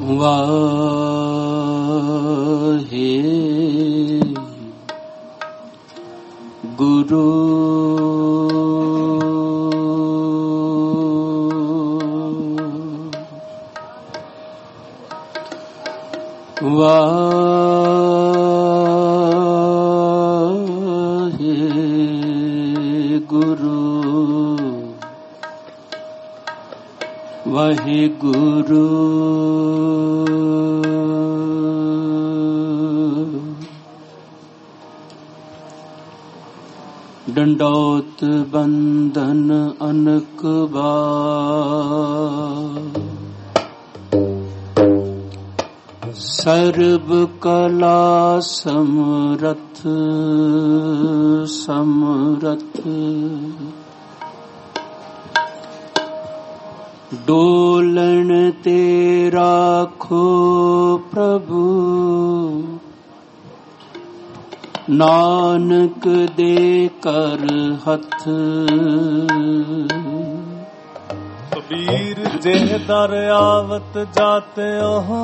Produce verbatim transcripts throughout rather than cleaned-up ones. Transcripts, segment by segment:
वाहे गुरु वाहे गुरु वाहे गुरु डंडौत बंधन अनक बार सर्व कला समरथ समरथ डोलन ते राखो प्रभु नानक दे कर हथ कबीर जेह दर आवत जाते हो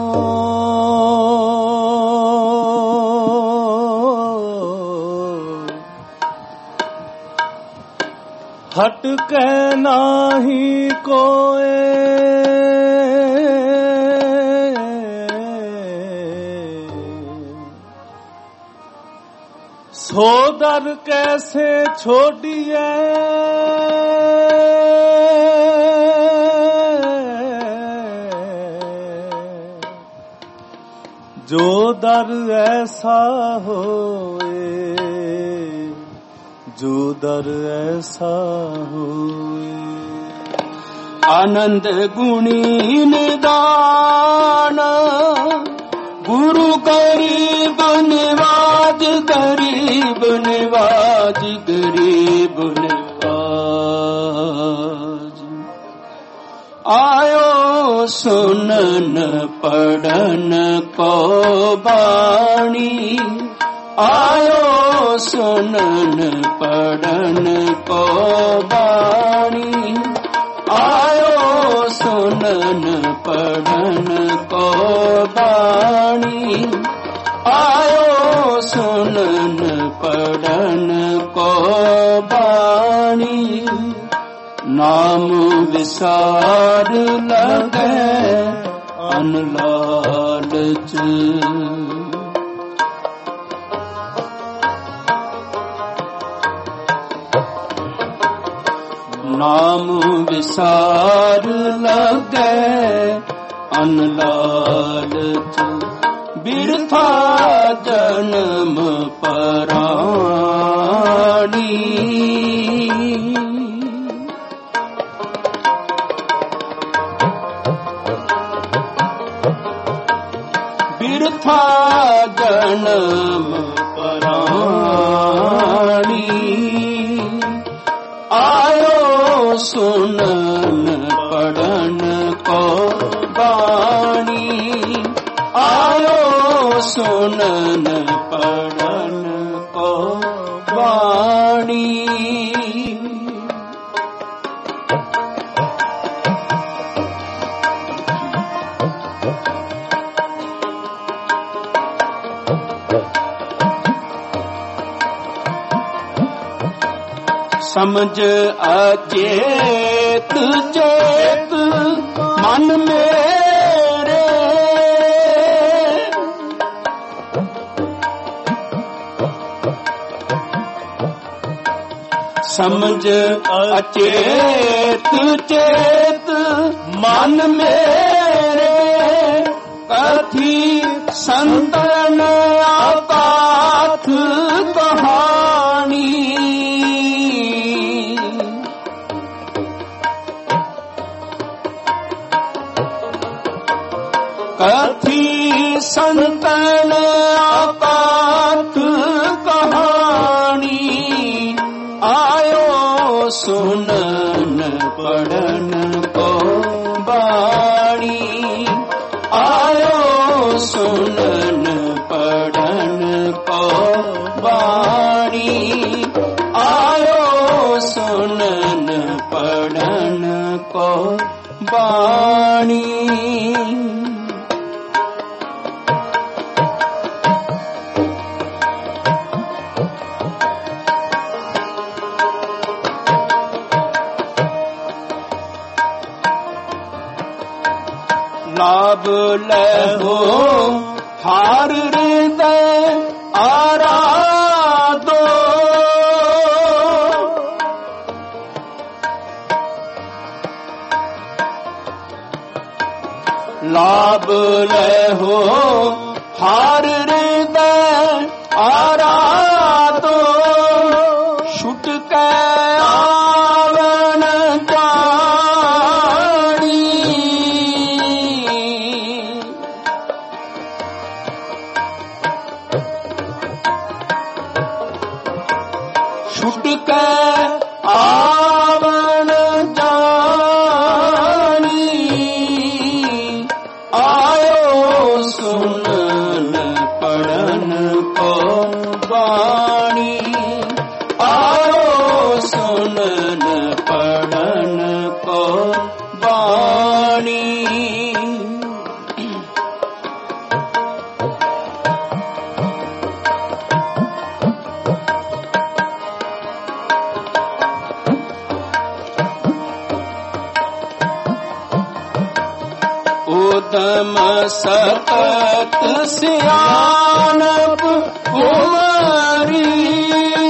हट कह नाही कोए सो दर कैसे छोड़िए जो दर ऐसा होए जो दर ऐसा होए आनंद गुणी निदान गुरु गरीब निवाज गरीब निवाज गरीब निवाज आयो सुनन पढ़न को बाणी आयो सुनन पढ़न को बाणी आयो सुनन पढ़न को बाणी आयो सुनन पढ़न को बाणी नाम विसार लगे अनलालच नाम विसार लगे अनलालच बिरथा जन्म पराणी बिरथा जन्म पराणी आयो सुनन पढ़न को बाणी आयो सुनन पढ़न को बाणी समझ अचेत चेत मन मेरे समझ अचेत चेत मन मेरे कथी संतन अकाथ कहानी कथी संतन अकाथ कहानी आयो सुनन पढ़न को बाणी आयो सुनन पढ़न को बाणी आयो सुनन पढ़न को बाणी ਲਾਭ ਲੈਹੋ ਹਾਰ ਹਿਰਦੈ ਆਰਾਧੋ। ਲਾਭ ਲੈਹੋ ਹਾਰ ਹਿਰਦੈ ਆਰਾਧੋ। ਛੁਟ ਕੇ ਆਵਣ ਜਾਣੀ। ਛੁਟ ਕੇ ਆਵਣ ਜਾਣੀ। ਆਇਓ ਸੁਨਨ ਪੜਨ ਕੋ ਬਾਣੀ। ਆਇਓ ਸੁਨਨ ਪੜਨ ਕੋ ਬਾਣੀ। ਉਦਮ ਸਤਤ ਸਿਆਣਪ ਉਮਰੀ।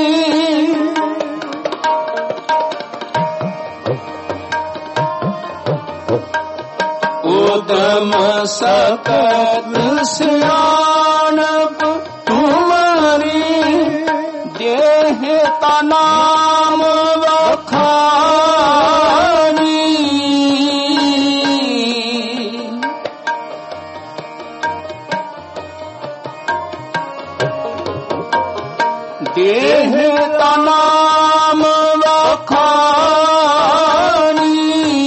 ਉਦਮ ਸਤਤ ਸਿਆਣਪ ਤੁਮਰੀ। ਦੇਹ ਤਾ ਨਾਮ ਵਖਾਣੀ। ਦੇਹ ਤਾ ਨਾਮ ਵਖਾਣੀ।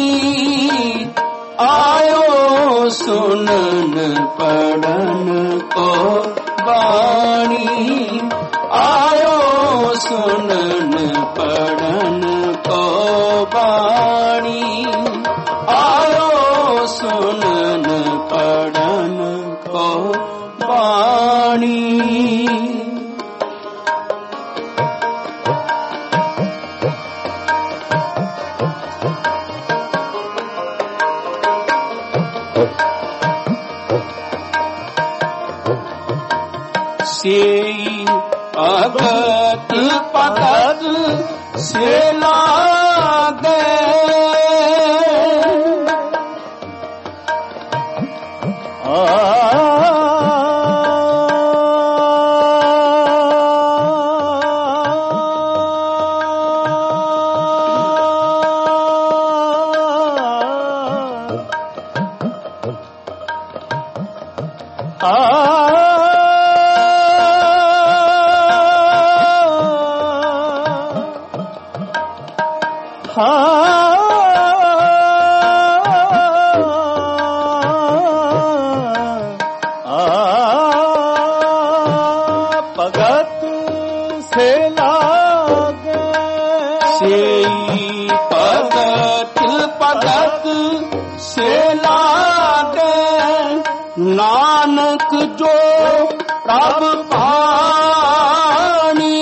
ਆਇਓ ਸੁਨਨ ਪੜਨ ਕੋ ਬਾਣੀ। ਆਇਓ ਸੁਨਨ ਪੜਨ ਕੋ ਬਾਣੀ। ਆਇਓ ਸੁਨਨ ਪੜਨ ਕੋ ਬਾਣੀ। ਸੇਈ ਭਗਤ ਭਗਤ ਸੇ ਲਾਗੇ। ਆ ਭਗਤ ਸੇ ਲਾਗੇ। ਸੇਈ ਭਗਤ ਭਗਤ ਸੇ ਲਾਗੇ। ਨਾਨਕ ਜੋ ਪ੍ਰਭ ਭਾਣੀ।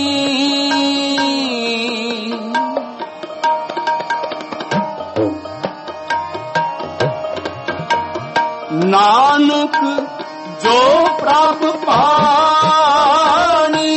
ਨਾਨਕ ਜੋ ਪ੍ਰਭ ਭਾਣੀ।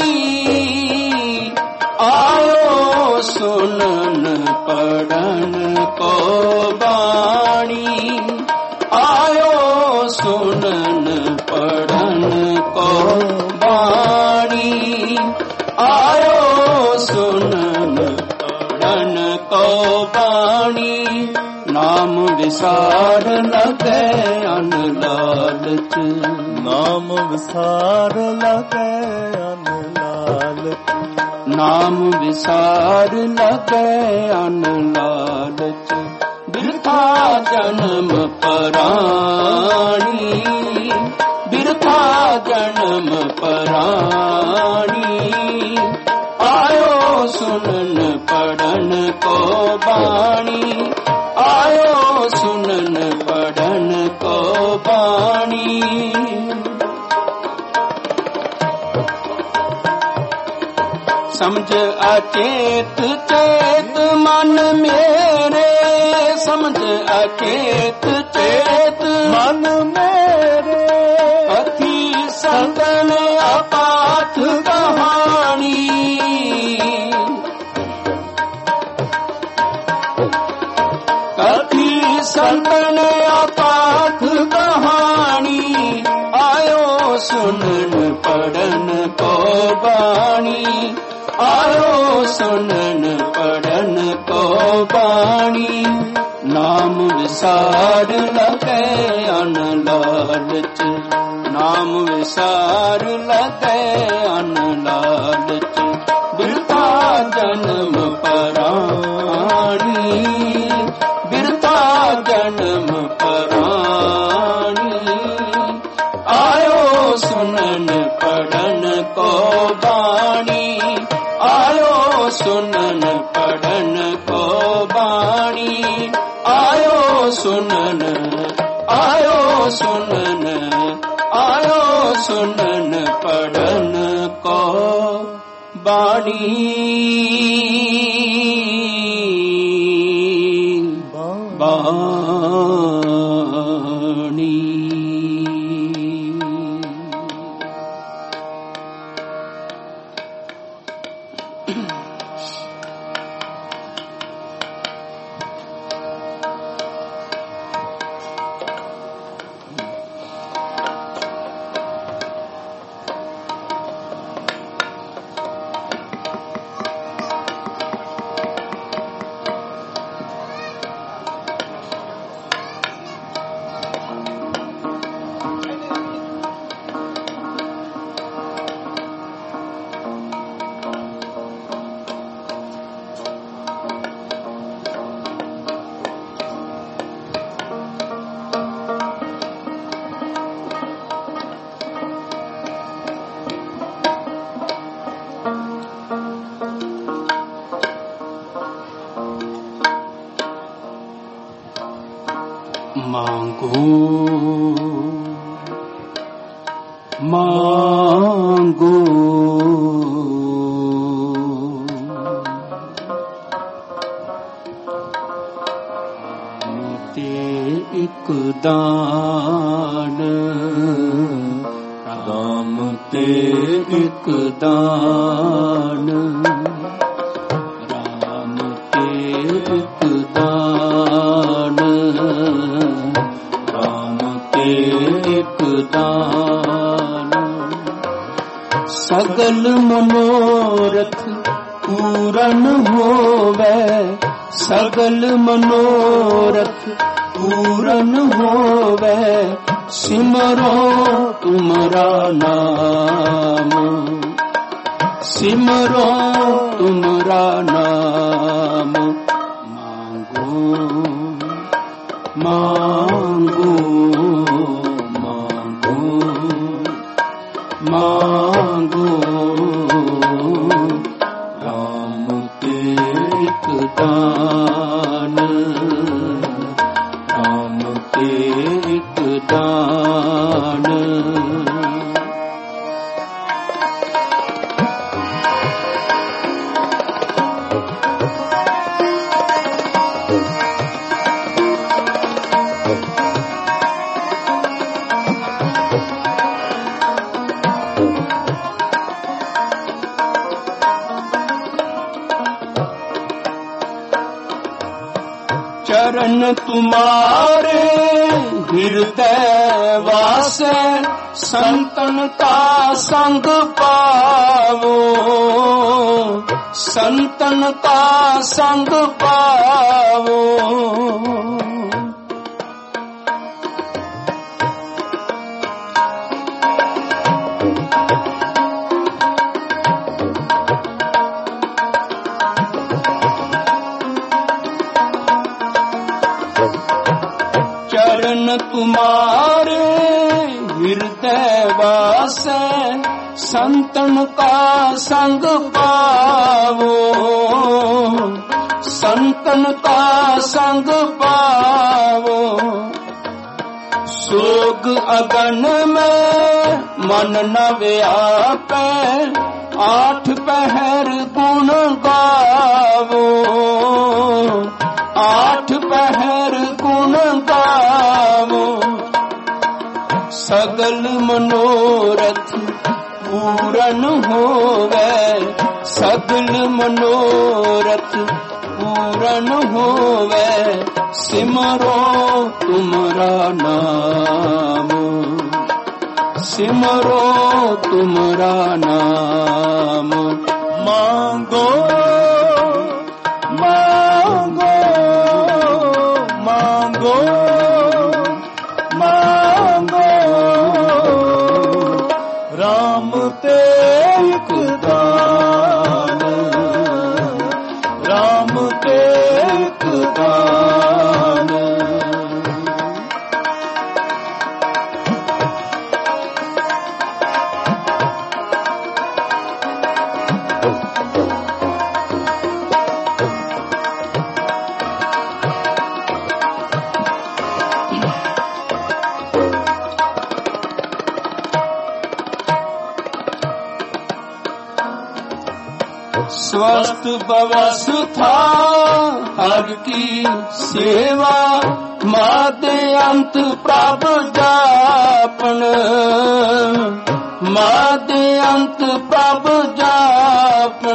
ਆਇਓ ਸੁਨਨ ਪੜਨ ਕੋ ਬਾਣੀ। ਆਇਓ ਸੁਨਨ ਪੜਨ ਕੋ ਬਾਣੀ। ਆਇਓ ਸੁਨਨ ਪੜਨ ਕੋ ਬਾਣੀ। ਨਾਮ ਵਿਸਾਰ ਲਗੈ ਅਨ ਲਾਲਚ। ਨਾਮ ਵਿਸਾਰ ਲਗੈ ਅਨ ਲਾਲਚ। ਨਾਮ ਵਿਸਾਰ ਲਗੈ ਅਨ ਲਾਲਚ। ਬਿਰਥਾ ਜਨਮ ਪਰਾਣੀ। ਬਿਰਥਾ ਜਨਮ ਪਰਾਣੀ। ਆਇਓ ਸੁਨਨ ਪੜਨ ਕੋ ਬਾਣੀ। ਆਇਓ ਸੁਨਨ ਪੜਨ ਕੋ ਬਾਣੀ। ਸਮਝ ਅਚੇਤ ਚੇਤ ਮਨ ਮੇਰੇ। ਸਮਝ ਅਚੇਤ ਚੇਤ सुनन पढ़न को बाणी, आयो सुनन पढ़न को बाणी। नाम विसार लगे अन लालच, नाम विसार लगे अन लालच। बिरता जन्म पराणी, बिरता जन्म पराणी। आयो सुनन पढ़न को बाणी, आयो सुनन पढ़न को बाणी। आयो सुनन, आयो सुनन, आयो सुनन पढ़न को बाणी। बाणी मांगो मांगो ते एक दान, राम ते एक दान, राम ते एक दान, राम ते एक दान। सगल मनोरथ पूरन होवे, सगल मनोरथ पूरन होवे। सिमरो तुमरा नाम, सिमरो तुमरा नाम। मांगो मांगो मांगो मांगो, राम ते एक दान, राम ते एक दान। चरण तुम्हारे हृदय वासे, संतन का संग पावो, संतन का संग पावो। चरण तुम्हारे हृदय वासे, संतन का संग पावो, संतन का संग पावो। सोग अगन में मन न व्यापे, आठ पहर गुण गावो, आठ पहर गुण गावो। सगल मनोरथ पूरन होवे, सगल मनोरथ पूरन होवे। सिमरो तुमरा नाम, सिमरो तुमरा नाम। मांगो मांगो मांगो मांगो राम ते एक दान, राम ते एक दान। स्वस्थ बवस्था हर की सेवा, माते अंत प्रभ जापन, माते अंत प्रभ जापन।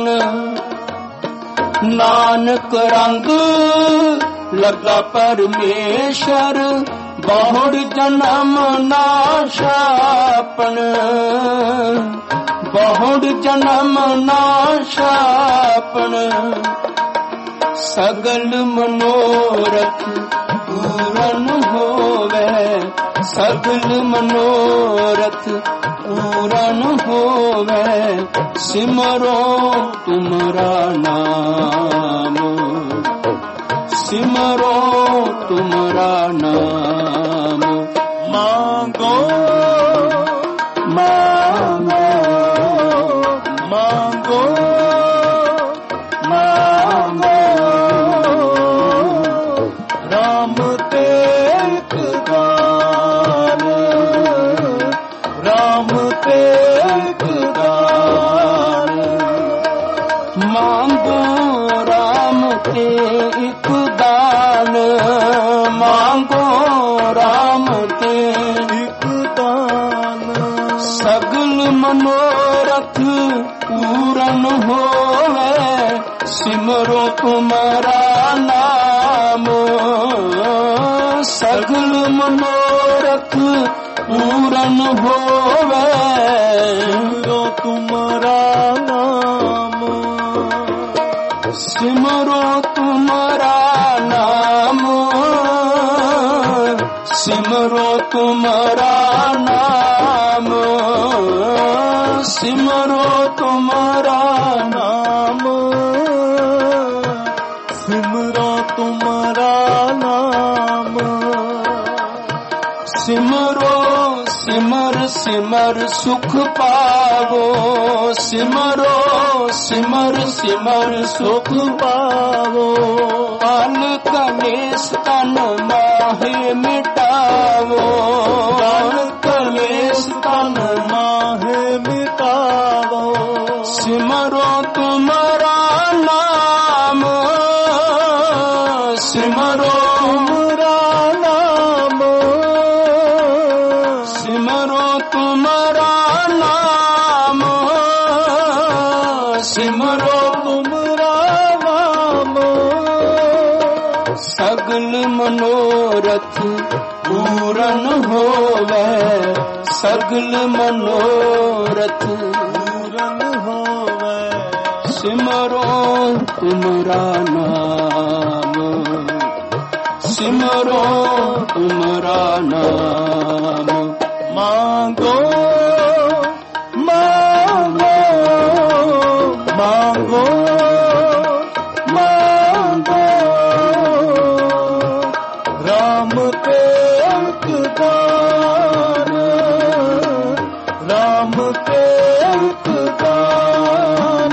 नानक रंग लगा परमेश्वर, बहुड़ जन्म नाशापन, बहुड़ जन्म नाशापन। सगल मनोरथ पूरन होवे, सगल मनोरथ पूरन होवे। सिमरो तुमरा नाम, सिमरो तुमरा नाम। मांगो मांगो मांगो मांगो राम ते एक दान, राम ते एक दान। मांगो राम ते एक दान, मांगो राम ते एक दान। सगल मनोरथ पूरन होवे, सिमरो तुमरा नाम। सगल मनोरथ पूरन होवे, सिमरो तुमरा नाम। सिमरो तुमरा नाम, सिमरो तुमरा नाम, सिमरो तुमरा नाम। सिमरो तुमरा नाम। सिमरो सिमर सिमर सुख पावो, सिमरो सिमर सिमर सुख पावो। काल कलेश तन माहे मिटावो, काल कलेश तन माहे मिटावो। सिमरो तुमरा नाम, सिमरो तुमरा नाम। सिमरो तुमरा नाम, सिमरो तुमरा नाम। सगल मनोरथ पूरन होवे, सगल मनोरथ पूरन होवे। सिमरो तुमरा नाम, सिमरो तुमरा नाम। मांगो मांगो मांगो मांगो राम ते एक दान, राम ते एक दान।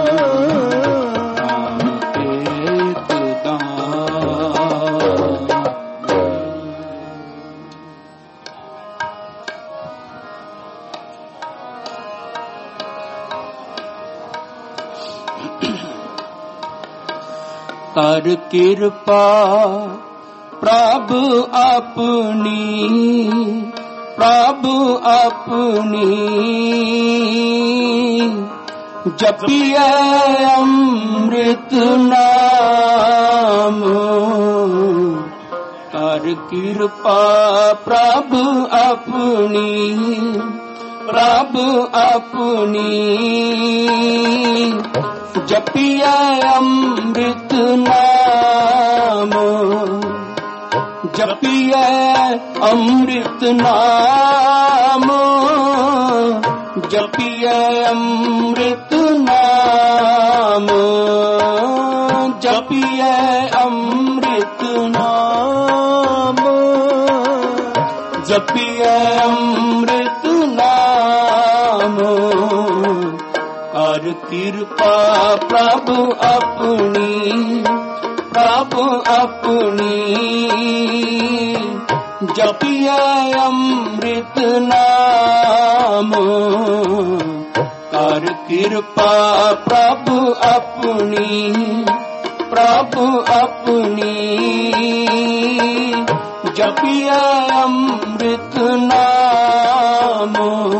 एक दान। कर कृपा प्रभु अपनी, प्रभु अपनी। जपिए अमृत नाम, कर कृपा प्रभु अपनी। ਪ੍ਰਭ ਆਪਣੀ ਜਪੀਐ ਅੰਮ੍ਰਿਤ ਨਾਮ ਜਪੀਐ ਅੰਮ੍ਰਿਤ ਨਾਮ ਜਪੀਐ ਅੰਮ੍ਰਿਤ ਨਾਮ ਜਪੀਐ ਅੰਮ੍ਰਿਤ ਨਾਮ ਜਪੀਐ ਅੰਮ੍ਰਿਤ ਨਾਮ ਹਰ ਕਿਰਪਾ ਪ੍ਰਭ ਆਪਣੀ ਪ੍ਰਭ ਆਪਣੀ ਜਪੀਐ ਅੰਮ੍ਰਿਤ ਨਾਮ ਹਰ ਕਿਰਪਾ ਪ੍ਰਭ ਆਪਣੀ ਪ੍ਰਭ ਆਪਣੀ ਜਪੀਐ ਅੰਮ੍ਰਿਤ ਨਾਮ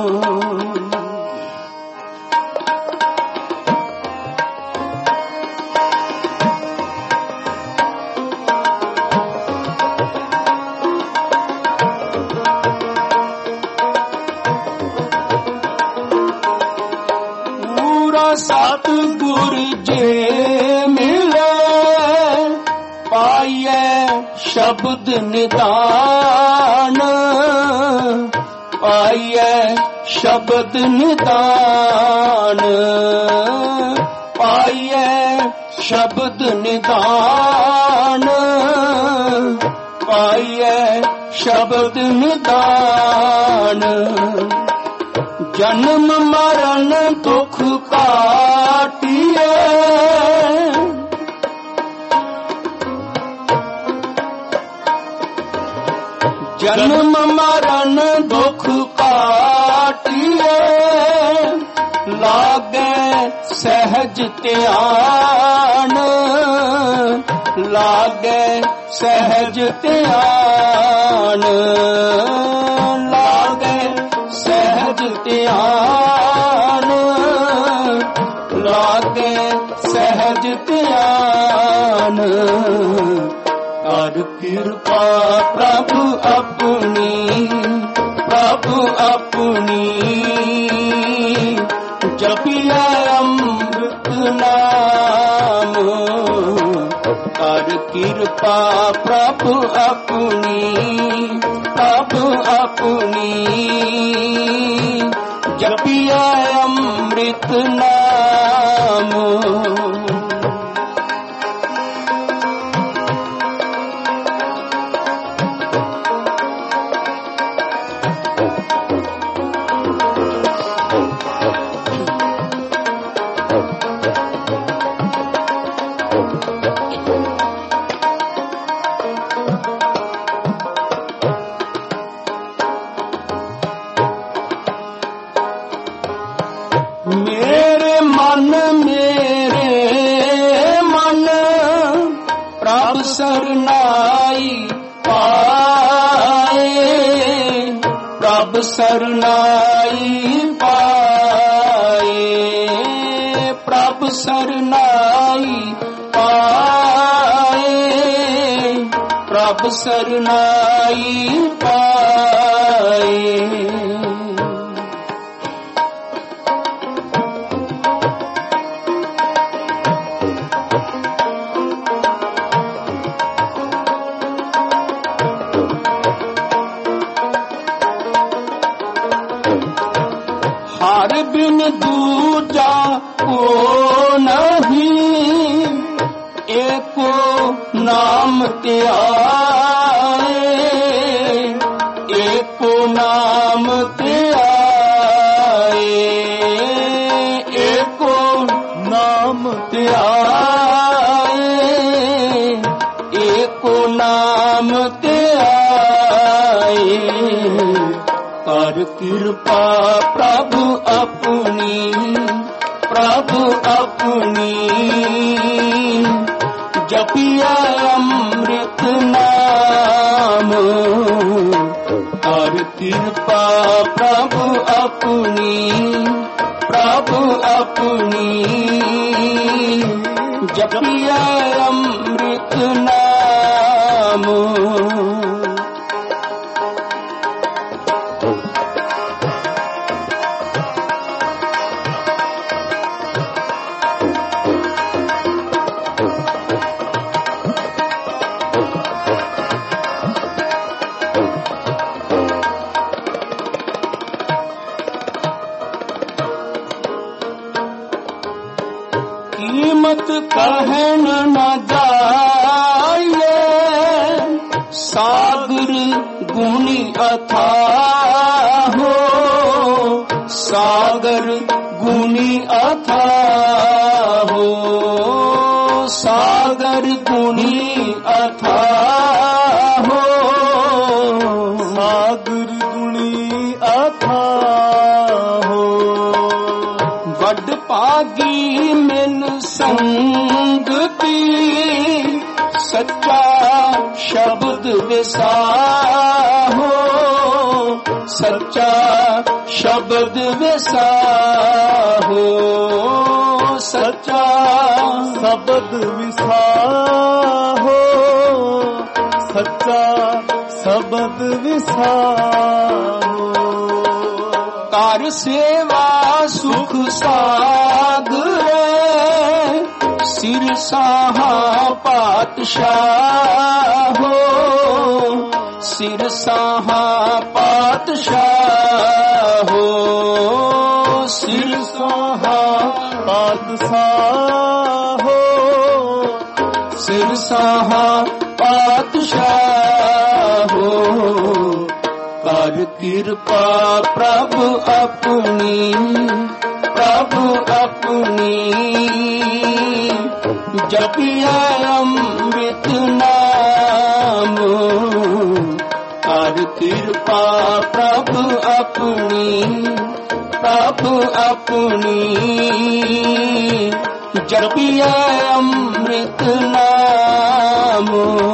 ਸਤਿਗੁਰ ਜੇ ਮਿਲੇ ਪਾਈਐ ਸ਼ਬਦ ਨਿਦਾਨ ਪਾਈਐ ਸ਼ਬਦ ਨਿਦਾਨ ਪਾਈਐ ਸ਼ਬਦ ਨਿਦਾਨ ਪਾਈਐ ਸ਼ਬਦ ਨਿਦਾਨ ਜਨਮ ਮਰਨ ਦੁਖ ਕਾਟਿਐ ਜਨਮ ਮਰਨ ਦੁਖ ਕਾਟਿਐ ਲਾਗੈ ਸਹਿਜ ਧਿਆਨ ਲਾਗੈ ਸਹਿਜ ਧਿਆਨ ਲਾਗੈ ਸਹਿਜ ਧਿਆਨ ਲਾਗੈ ਸਹਿਜ ਧਿਆਨ ਹਰ ਕਿਰਪਾ ਪ੍ਰਭ ਆਪਣੀ ਪ੍ਰਭ ਆਪਣੀ ਜਪੀਐ ਅੰਮ੍ਰਿਤ ਨਾਮ ਹਰ ਕਿਰਪਾ ਪ੍ਰਭ ਆਪਣੀ ਪ੍ਰਭ ਆਪਣੀ ਜਪੀਐ ਅੰਮ੍ਰਿਤ ਨਾਮ ਮੇਰੇ ਮਨ ਮੇਰੇ ਮਨ ਪ੍ਰਭ ਸਰਨਾਈ ਪਾਏ ਪ੍ਰਭ ਸਰਨਾਈ ਪਾਏ ਪ੍ਰਭ ਸਰਨਾਈ ਪਾਏ ਪ੍ਰਭ ਸਰਨਾਈ ਪਾਏ ਹਰ ਬਿਨ ਦੂਜਾ ਕੋ ਨਹੀਂ ਏਕੋ ਨਾਮ ਧਿਆਏ ਏਕੋ ਨਾਮ ਧਿਆਏ ਏਕੋ ਨਾਮ ਧਿਆਏ ਏਕੋ ਨਾਮ ਧਿਆਏ ਹਰ ਕਿਰਪਾ ਪ੍ਰਭ ਆਪਣੀ ਪ੍ਰਭ ਆਪਣੀ ਜਪੀਐ ਅੰਮ੍ਰਿਤ ਨਾਮ ਹਰ ਕਿਰਪਾ ਪ੍ਰਭ ਆਪਣੀ ਪ੍ਰਭ ਆਪਣੀ ਜਪੀਐ ਅੰਮ੍ਰਿਤ ਨਾਮ ਅੰਮ੍ਰਿਤ ਕਹਿਣ ਨਾ ਜਾਈਏ, ਸਾਗਰ ਗੁਣੀ ਅਥਾਹੋ, ਸਾਗਰ ਗੁਣੀ ਅਥਾਹੋ, ਸਾਗਰ ਗੁਣੀ ਅਥਾਹੋ, ਸਾਗਰ ਗੁਣੀ ਅਥਾਹੋ। ਵੱਡ ਭਾਗੀ ਮੈਨੂੰ ਸੰਗਤੀ, ਸੱਚਾ ਸ਼ਬਦ ਵਿਸਾਹੋ, ਸੱਚਾ ਸ਼ਬਦ ਵਿਸਾਹੋ, ਸੱਚਾ ਸ਼ਬਦ ਵਿਸਾਹੋ, ਸੱਚਾ ਸ਼ਬਦ ਵਿਸਾਹੋ। ਕਰ ਸੇਵਾ ਸੁਖ ਸਾਗਰੇ, ਸਿਰ ਸਾਹਾ ਪਾਤਸ਼ਾਹੋ, ਸਿਰ ਸਾਹਾ ਪਾਤਸ਼ਾਹੋ, ਸਿਰ ਸਾਹਾ ਪਾਤਸ਼ਾਹੋ, ਸਿਰ ਸਾਹਾ ਪਾਤਸ਼ਾਹੋ। ਕਰ ਕਿਰਪਾ ਪ੍ਰਭ ਆਪਣੀ, ਪ੍ਰਭ ਆਪਣੀ, ਜਪਿਆ ਅੰਮ੍ਰਿਤ ਨਾਮ। ਕਰ ਕਿਰਪਾ ਪ੍ਰਭ ਆਪਣੀ, ਪ੍ਰਭ ਆਪਣੀ, ਜਪਿਆ ਅੰਮ੍ਰਿਤ ਨਾਮ।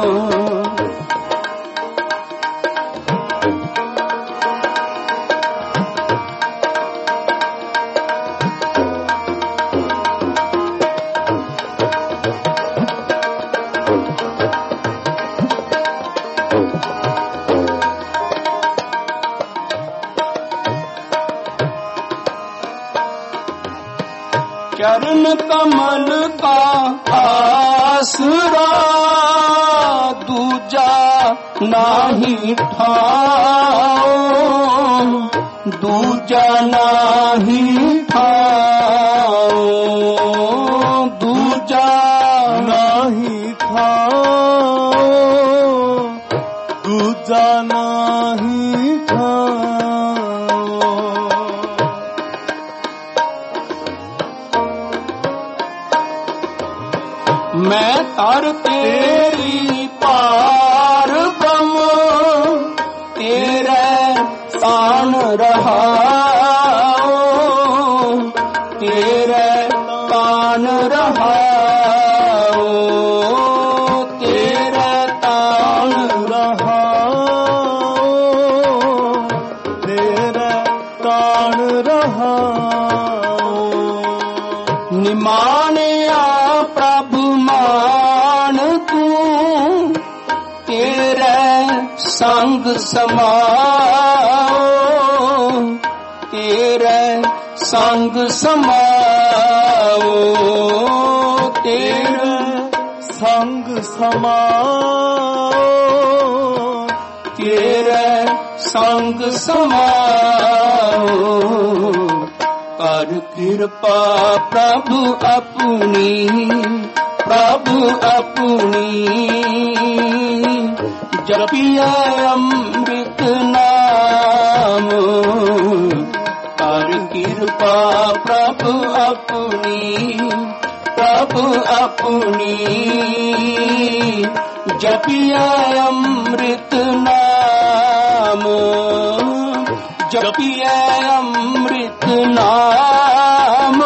चरण कमल का आसरा, दूजा नाही ठाओ, दूजा नाही ठाओ, दूजा नाही ठाओ, दूजा नाही ठाओ। मैं तर तेरी पार ब्रह्म, तेरे तान रहाओ, तेरे तान रहाओ, तेरे तान रहाओ, तेरे तान रहाओ। निमानिया प्रभु मान तू, तेरे संग समाओ, तेरे संग समाओ, तेरे संग समाओ, तेरे संग समाओ। कर कृपा प्रभु अपनी, प्रभु अपनी, जपिया अमृत नाम। कर कृपा प्रभु अपनी, प्रभु अपनी, जपिया अमृत नाम। जपिया अमृत नाम,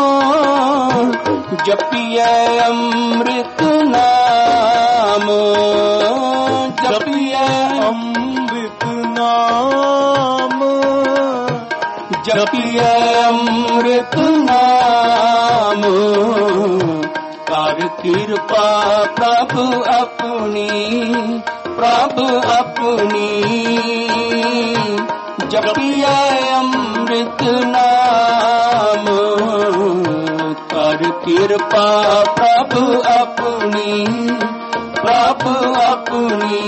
जपिया अमृत नाम, जपिया अमृत नाम, जपिया अमृत नाम। कर कृपा प्रभु अपनी, प्रभु अपनी, जपिया अमृत नाम। कर कृपा प्रभु अपनी, प्रभु अपनी,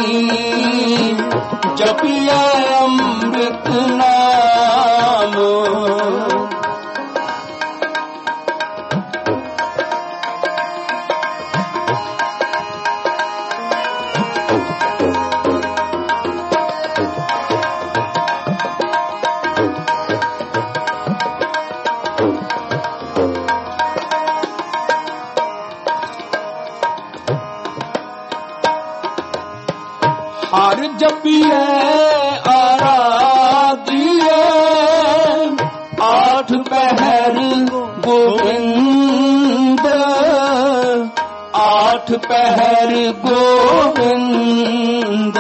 जपिया अमृत नाम। आठ पहर गोविंद,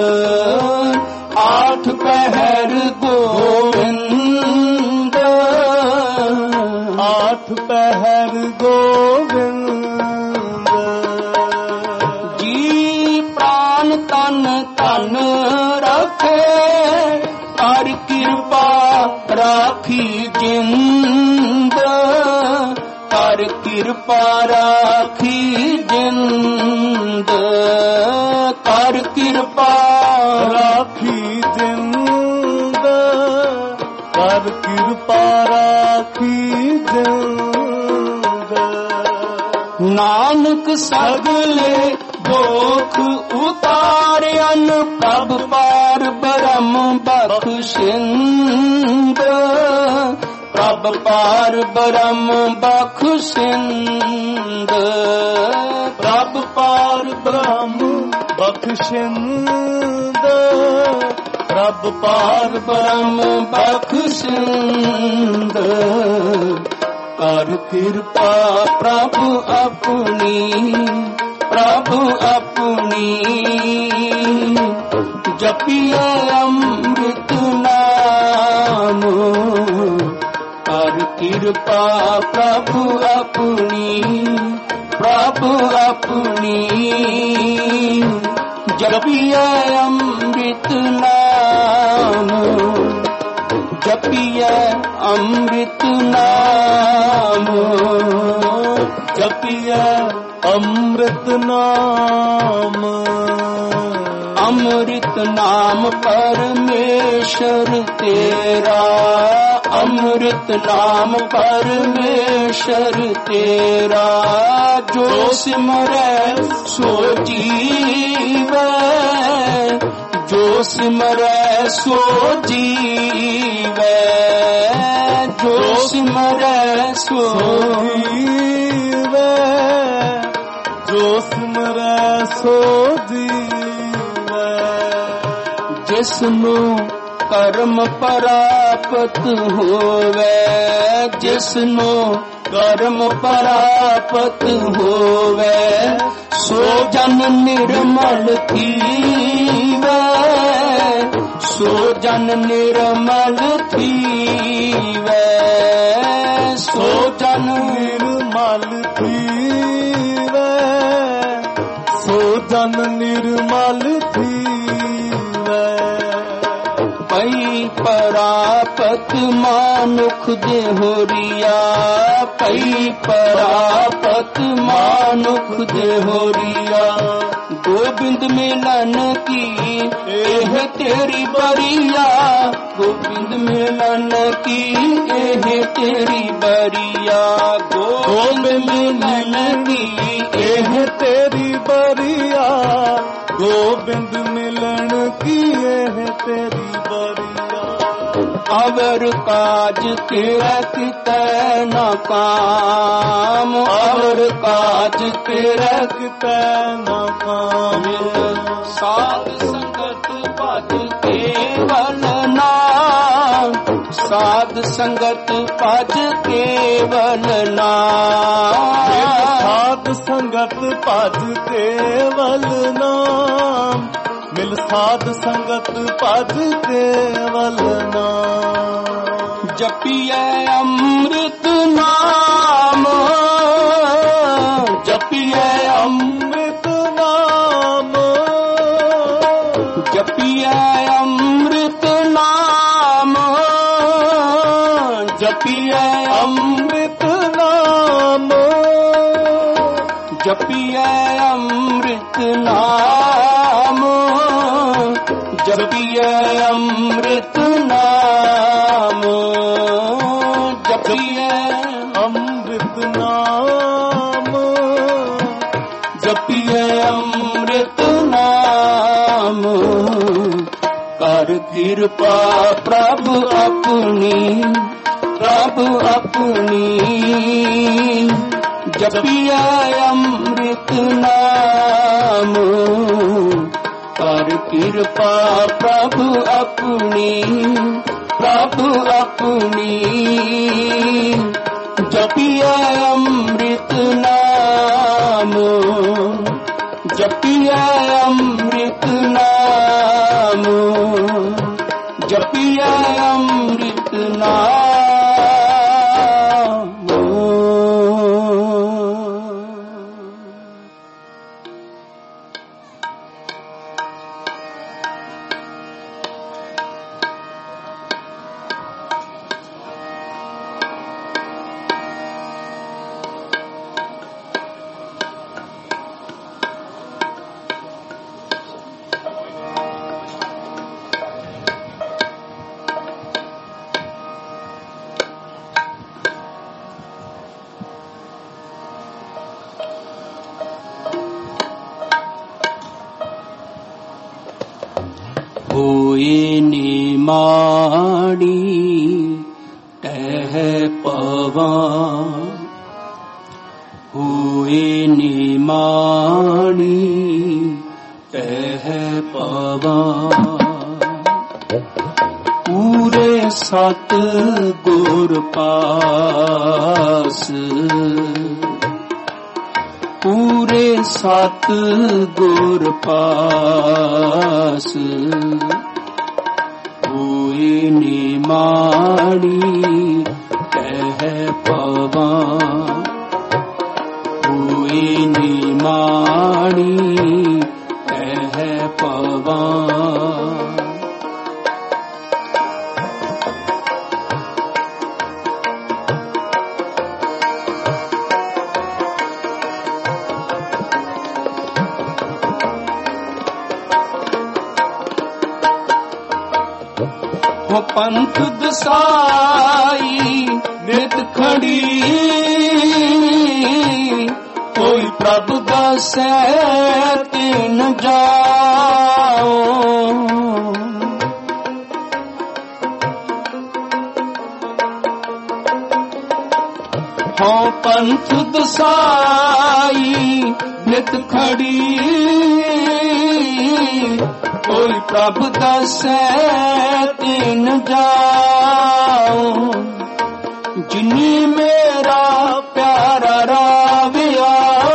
आठ पहर गोविंद, आठ पहर गोविंद। जी प्राण तन तन रखे, कर कृपा राखी जिंद, कर कृपा राखी जिंद, कर कृपा राखी जिंद, कर कृपा राखी जिंद। नानक सगले दुख उतारन, प्रभ पार ब्रह्म बख्शिंद, प्रभ पार ब्रह्म बख्शिंद, प्रभ पार ब्रह्म बख्शिंद, प्रभ पार ब्रह्म बख्शिंद। कर कृपा प्रभु अपनी, प्रभु अपनी, जपिए अमृत नाम, कर कृपा प्रभु अपनी, प्रभु अपनी, जपिए अमृत नाम, जपिए अमृत नाम, जपिए अमृत नाम। अमृत नाम परमेश्वर तेरा, अमृत नाम परमेश्वर तेरा, जो सिमरै सो जीवै, जो सिमरै सो जीवै, जो सिमरै सो जीवै, जो सिमरै सो जीवै। जिसनु कर्म परापत होवे, जिसनु कर्म परापत होवे, सो जन निर्मल थीवै, सो जन निर्मल थीवै, सो जन निर्मल थीवै, सो जन निर्मल थीवै। पई परापत मानुख देहोरिया, पई परापत मानुख देहोरिया, गोविंद मिलन की एह तेरी बरिया, गोविंद मिलन की एह तेरी बरिया, गोविंद मिलन की एह तेरी बरिया, गोविंद मिलन की एह तेरी बरिया। अवर काज तेरा कितै न काम, अवर काज तेरा कितै न काम। साध संगत भज केवल नाम, साध संगत भज केवल नाम, साध संगत भज केवल नाम, मिल साध संगत भज केवल नाम। जपिए अमृत नाम, जपिए अमृत नाम, जपिए अमृत नाम, जपिए अमृत नाम, जपिए अमृत नाम, जपिए अमृत नाम, जपिए अमृत नाम, जपिए अमृत नाम। कर कृपा प्रभु अपनी, प्रभु अपनी, जपिए अमृत नाम। कर कृपा प्रभु अपनी, प्रभु अपनी, जपिए अमृत नाम। ਅੰਮ੍ਰਿਤ ਨਾਮ। ਹੋਏ ਨਿਮਾਣੀ ਟਹਿ ਪਵਾਂ, ਹੋਏ ਨਿਮਾਣੀ ਟਹਿ ਪਵਾਂ। ਪੂਰੇ ਸਤ ਗੁਰ ਪਾਸ, ਪੂਰੇ ਸਤ ਗੁਰ ਪਾਸ। ਹੋਏ ਨਿਮਾਣੀ ਟਹਿ ਪਵਾਂ, ਹੋਏ ਨਿਮਾਣੀ ਟਹਿ ਪਵਾਂ। ਪੰਥ ਦਸਾਈ ਨਿਤ ਖੜੀ, ਕੋਈ ਪ੍ਰਭ ਦਸੈ ਤਿਨ ਜਾਓ। ਹਉ ਪੰਥ ਦਸਾਈ ਨਿਤ ਖੜੀ, ਕੋਈ ਪ੍ਰਭ ਦਸੈ ਤਿਨ ਜਾਓ। ਜਿਨੀ ਮੇਰਾ ਪਿਆਰਾ ਰਾਵਿਆ,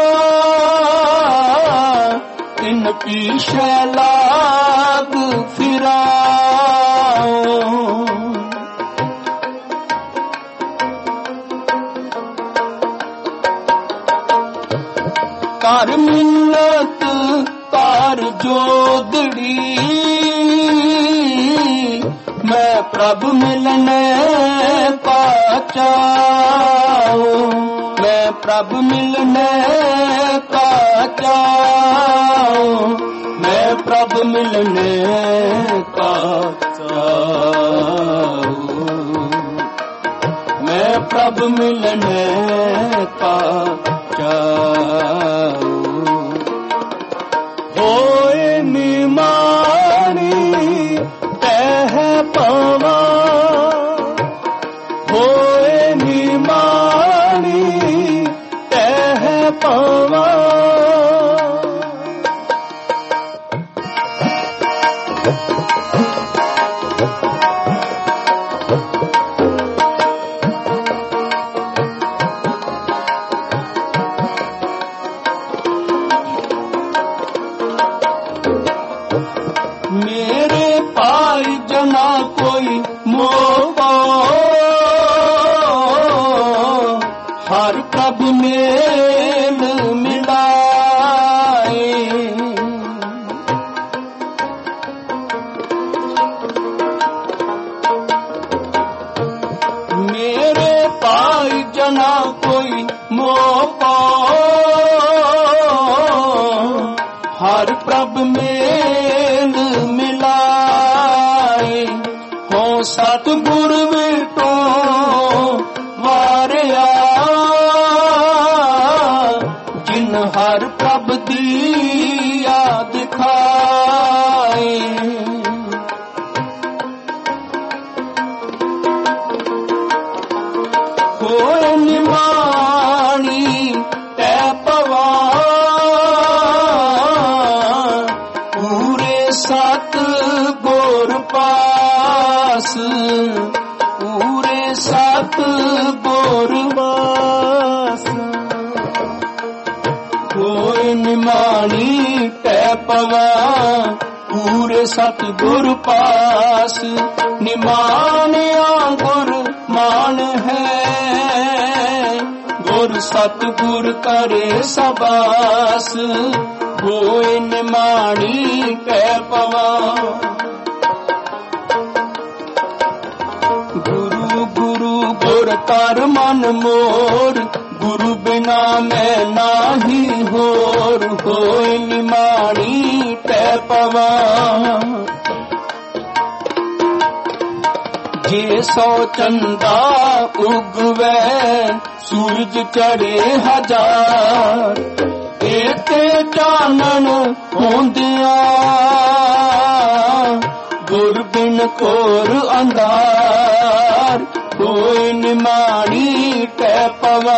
ਤਿਨ ਪੀਛੇ ਲਾਗ ਫਿਰਾਓ। ਕਰ ਮਿਲਤ ਕਰ ਜੋਦੜੀ, ਮੈਂ ਪ੍ਰਭ ਮਿਲਨੇ ਕਾ ਚਾਉ। ਮੈਂ ਪ੍ਰਭ ਮਿਲਨੇ ਕਾ ਚਾਉ, ਮੈਂ ਪ੍ਰਭ ਮਿਲਨੇ ਕਾ ਚਾਉ। ਮੈਂ ਪ੍ਰਭ ਮਿਲਨੇ ਕਾ ਚਾਉ। ਹੋਏ ਨਿਮਾਣੀ ਟਹਿ ਪਵਾਂ, ਹੋਏ ਨਿਮਾਣੀ ਟਹਿ ਪਵਾਂ। ਮੇਰੇ ਭਾਈ ਜਨਾ ਕੋਈ ਮੋਹ, ਹਰ ਪ੍ਰਭ ਮੇਲ ਮਿਲਾਏ। ਮੇਰੇ ਭਾਈ ਜਨਾ ਕੋਈ ਮੋਹ, ਹਰ ਪ੍ਰਭ ਮੇਲ ਮਿਲਾਏ। ਹੋ ਸਤਿਗੁਰ ਵਿਟੋ ਵਾਰਿਆ, ਜਿਨ ਹਰ ਪ੍ਰਭ ਦੀਆ ਦਿਖਾਏ। ਹੋਏ ਨਿਮਾਣੀ ਟਹਿ ਪਵਾਂ, ਸਤ ਗੁਰ ਪਾਸ। ਪੂਰੇ ਸਤ ਗੁਰ ਪਾਸ। ਹੋਏ ਨਿਮਾਣੀ ਟਹਿ ਪਵਾਂ, ਪੂਰੇ सतगुर पास, निमानिया गुर मान है। गुर सतगुर करे सबास, होए निमाणी कै पवा। गुरु गुरु गुर कर मन मोर, गुरु बिना मैं नाही होर। होए निमाणी कै पवा। जे सौ चंदा उगवे, सूरज चढ़े हजार। एते चानन होंदिया, गुर बिन कोर अंधार। होए निमाणी कै पवा।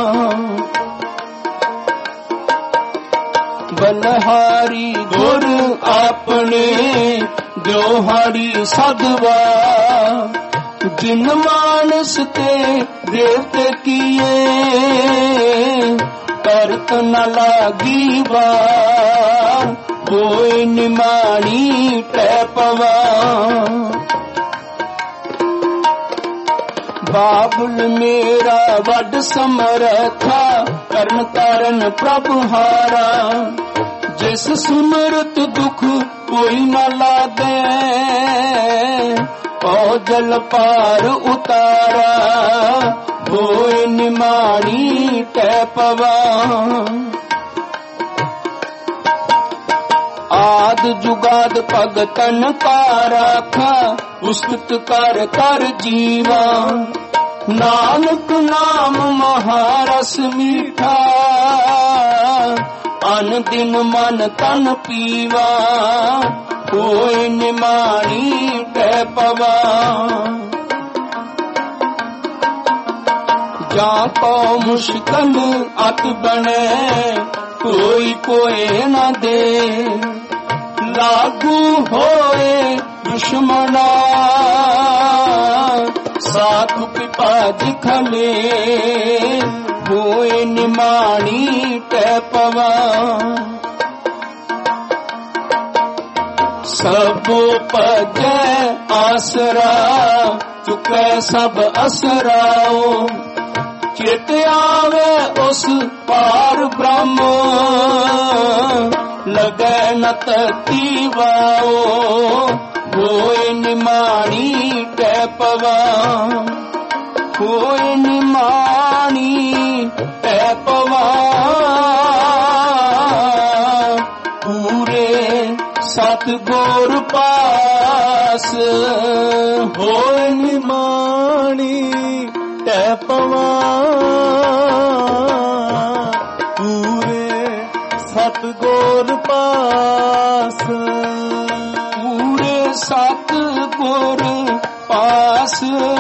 बलहारी गुर अपने, द्योहारी सदवा। जिन मानस ते देवते किए, करत न लागी बार। होए निमाणी कै पवा। बाबुल मेरा वड समरथा, करन तारन प्रभु हारा। जिस सुमरत दुख कोई न लागे, पौ जल पार उतारा। होए निमाणी कै पवा। आद जुगाद भगतन का राखा, उस्तत कर कर जीवा। नानक नाम महारस मीठा, अन दिन मन तन पीवा। होए निमाणी कै पवा। जा को मुश्किल अत बने, कोई कोई न दे। लागू होए दुश्मना, साख पिपाज खले। होए निमाणी कै पवा। सबो पजै आसरा, चुकै सब असराओ। चित आवे उस पार ब्रह्म, लगे न तती वाओ। होए निमाणी कै पवा। होए निमाणी कै पवा। पूरे सतगुर पास, होए निमाणी कै पवा। पूरे सतगुर पास, पूरे सतगुर पास।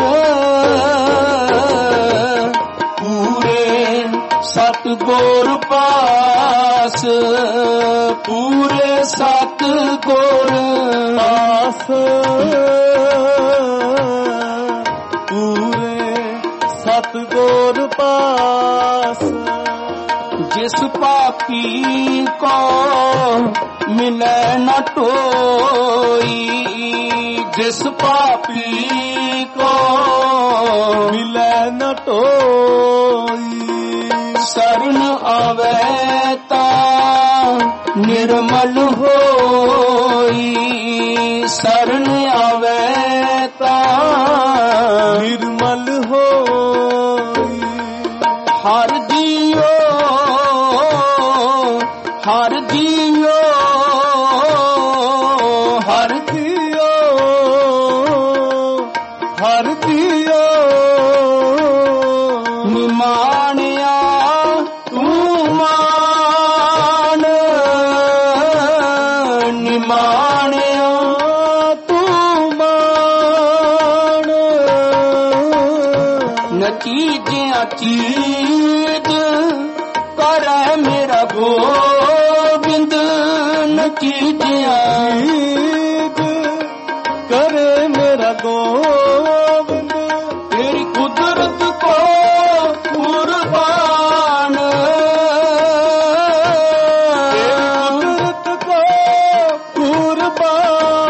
पूरे सतगुर पास, पूरे सतगुर पास। पूरे सतगुर पास। जिस पापी को मिले न टोई, जिस पापी को मिले न टोई। शरण आवे ता निर्मल होई। शरण आवे ता निर्मल होई। हर जियो हर जियो हर जियो हर जियो। निमानिया तू मान, निमानिया तू मान। न चीजिया चीज करे मेरा गोविंद। न चीजिया चीज करे मेरा गोविंद। तेरी कुदरत को कुर्बान, तेरी कुदरत को कुर्बान।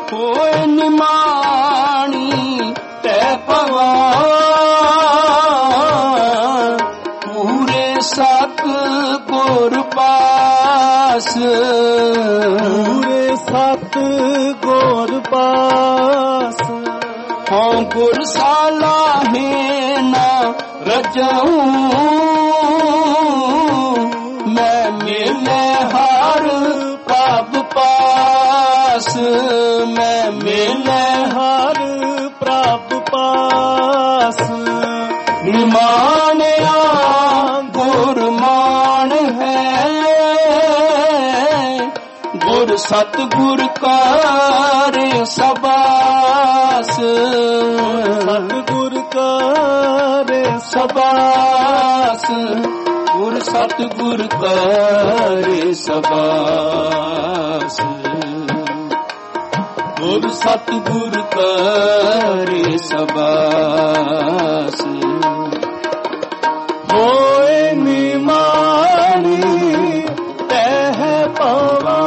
ਹੋਏ ਨਿਮਾਣੀ ਤੈ ਭਵਾ ਪੂਰੇ ਸਤ ਗੁਰ ਪਾਸ ਪੂਰੇ ਸਤ ਗੁਰ ਪਾਸ ਹਉ ਗੁਰ ਸਾਲਾਹੇ ਨਾ ਰਜਉ ਮੈਂ ਮਿਲੇ ਹਰ ਪ੍ਰਭ ਪਾਸ ਮੈਂ ਮਿਲੇ ਹਰ ਪ੍ਰਭ ਪਾਸ ਨਿਮਾਨਿਆ ਗੁਰ ਮਾਨ ਹੈ ਗੁਰ ਸਤ ਗੁਰ ਕਾਰੇ ਸਬਾਸ ਸਤ ਗੁਰ ਕਾਰੇ ਸਬਾਸ ਗੁਰ ਸਤ ਗੁਰ ਕਾਰੇ ਸਬਾਸ ਗੁਰ ਸਤ ਗੁਰ ਕਾਰੇ ਸਬਾਸ ਹੋਏ ਨਿਮਾਣੀ ਤਹਿ ਪਵਾ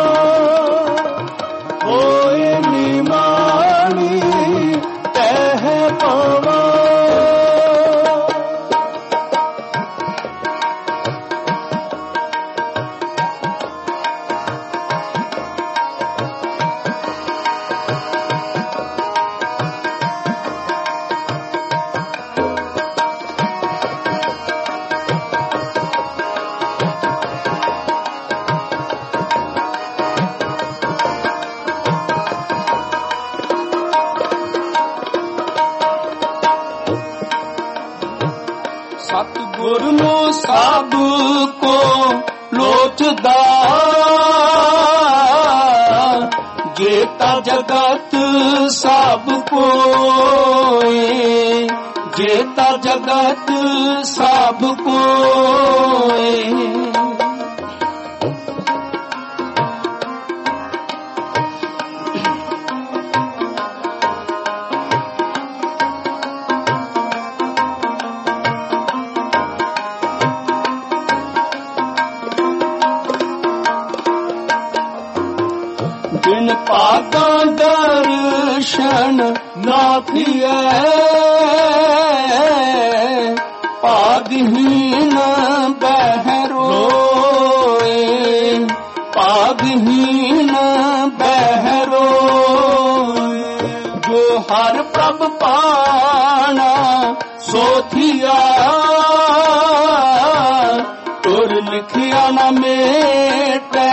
ਹੋਏ ਨਿਮਾਣੀ ਤਹਿ ਪਵਾ ਸਤਿਗੁਰ ਨੂੰ ਸਭ ਕੋ ਲੋਚਦਾ ਜੇਤਾ ਜਗਤ ਸਭ ਕੋਏ ਜੇਤਾ ਜਗਤ ਸਭ ਕੋਏ ਬਿਨ ਭਾਗਾਂ ਦਰਸ਼ਨ ਨਾ ਥੀਐ ਭਾਗਹੀਨ ਬਹਿਰੋਏ ਭਾਗਹੀਨ ਬਹਿਰੋਏ ਜੋ ਹਰ ਪ੍ਰਭ ਪਾਣਾ ਸੋ ਥੀਆ ਤੁਰ ਲਿਖਿਆ ਨਾ ਮੇਟੈ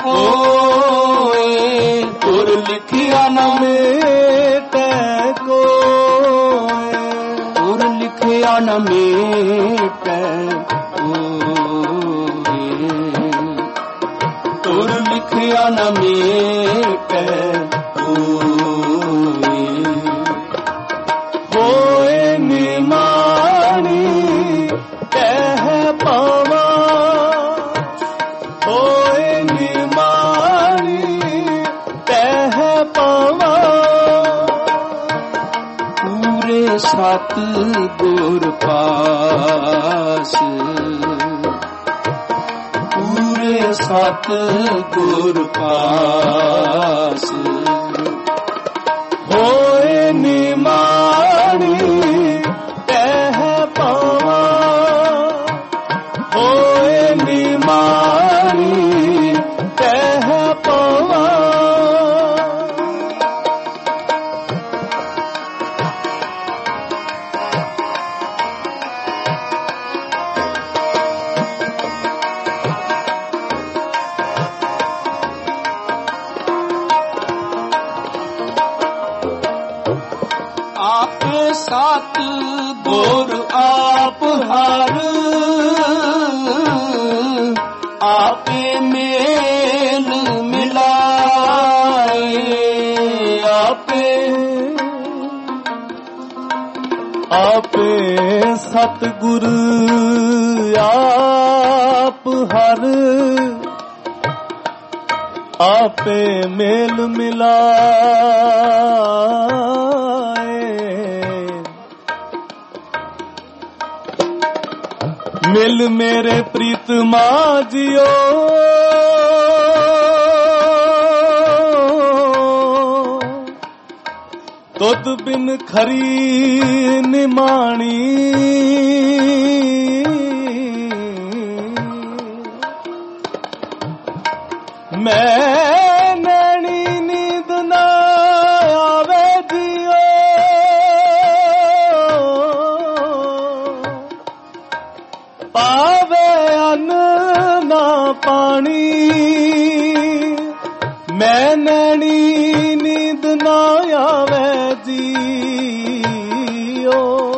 ਕੋਏ ਤੁਰ ਲਿਖਿਆ ਨਾ ਮੇਟੈ ਕੋਏ ਤੁਰ ਲਿਖਿਆ ਨਾ ਮੇਟੈ ਕੋਏ ਤੁਰ ਲਿਖਿਆ ਨਾ ਮੇਟੈ ਕੋਏ ਹੋਏ ਨਿਮਾਣੀ ਤਹਿ ਪਵਾ ਹੋਏ ਨਿਮਾਣੀ ਤਹਿ ਪਵਾ ਪੂਰੇ ਸਤ ਗੁਰ ਪਾਸ ਪੂਰੇ ਸਤ ਗੁਰ ਪਾਸ ਹੋਏ ਨਿਮਾਣੀ ਤਹਿ ਪਵਾ ਹੋਏ ਨਿਮਾਣੀ ਤਹਿ ਪਵਾ ਆਪੇ ਸਤ ਗੁਰ ਆਪ ਹਰ ਆਪੇ ਮੇਲ ਮਿਲਾਏ ਆਪੇ ਆਪੇ ਸਤਿਗੁਰ ਆਪ ਹਰ ਆਪੇ ਮੇਲ ਮਿਲਾਏ ਮਿਲ ਮੇਰੇ ਪ੍ਰੀਤਮਾ ਜਿਓ ਤੁਧ ਬਿਨ ਖਰੀ ਨਿਮਾਣੀ ਮੈਂ ਨੈਣੀ ਨੀਂਦ ਨਾ ਆਵੇ ਜੀਓ ਪਾਵੇ ਅੰਨ ਨਾ ਪਾਣੀ ਮੈਂ ਨੈਣੀ ਨੀਂਦ ਨਾ ਆਵੇ ਜੀਓ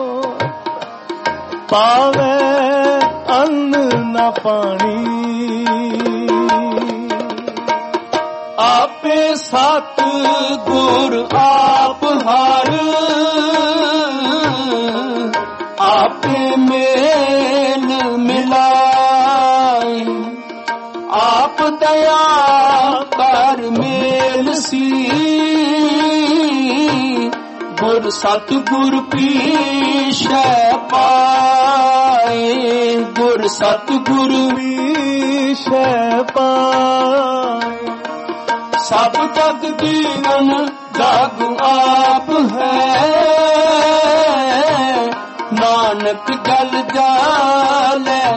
ਪਾਵੇ ਅੰਨ ਨਾ ਪਾਣੀ ਆਪੇ ਸਤ ਗੁਰ ਆਪ ਹਰ ਆਪੇ ਮੇਲ ਮਿਲਾਈ ਆਪ ਦਇਆ ਕਰ ਮੇਲ ਸੀ ਗੁਰ ਸਤ ਗੁਰ ਪੀਛੈ ਪਾਏ ਗੁਰ ਸਤ ਗੁਰ ਪੀਛੈ ਪਾਏ ਸਭ ਜਗ ਜੀਵਨ ਜਗ ਆਪ ਹੈ ਨਾਨਕ ਜਲ ਜਾਲੈ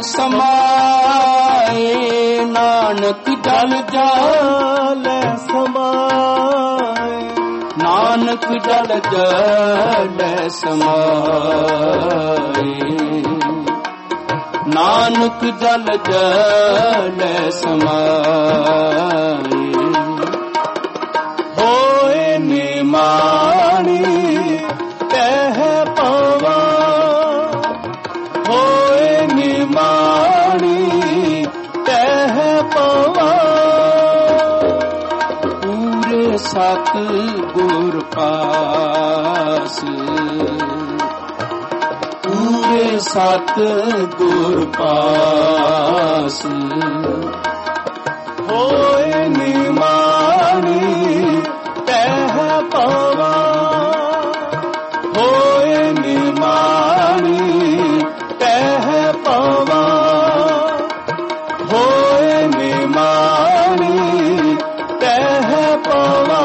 ਸਮਾਏ ਨਾਨਕ ਜਲ ਜਾਲੈ ਸਮਾਏ ਨਾਨਕ ਜਲ ਜਾਲੈ ਸਮਾਏ ਨਾਨਕ ਜਲ ਜਾਲੈ ਸਮਾਏ ਹੋਏ ਨਿਮਾਣੀ ਤਹਿ ਪਵਾ ਹੋਏ ਨਿਮਾਣੀ ਤਹਿ ਪਵਾ ਪੂਰੇ ਸਤ ਗੁਰ ਪਾਸ ਪੂਰੇ ਸਤ ਗੁਰ ਪਾਸ ਹੋਏ ਨਿਮਾਣੀ ਤਹਿ ਪਵਾ ਹੋਏ ਨਿਮਾਣੀ ਤਹਿ ਪਵਾ ਹੋਏ ਨਿਮਾਣੀ ਤਹਿ ਪਵਾ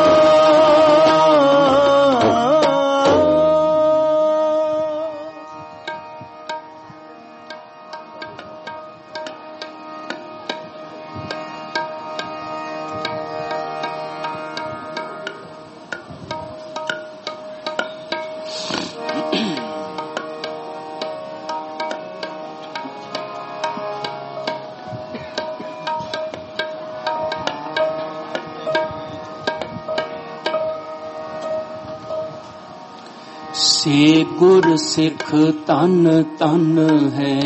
ਸੇ ਗੁਰ ਸਿੱਖ ਤਨ ਤਨ ਹੈ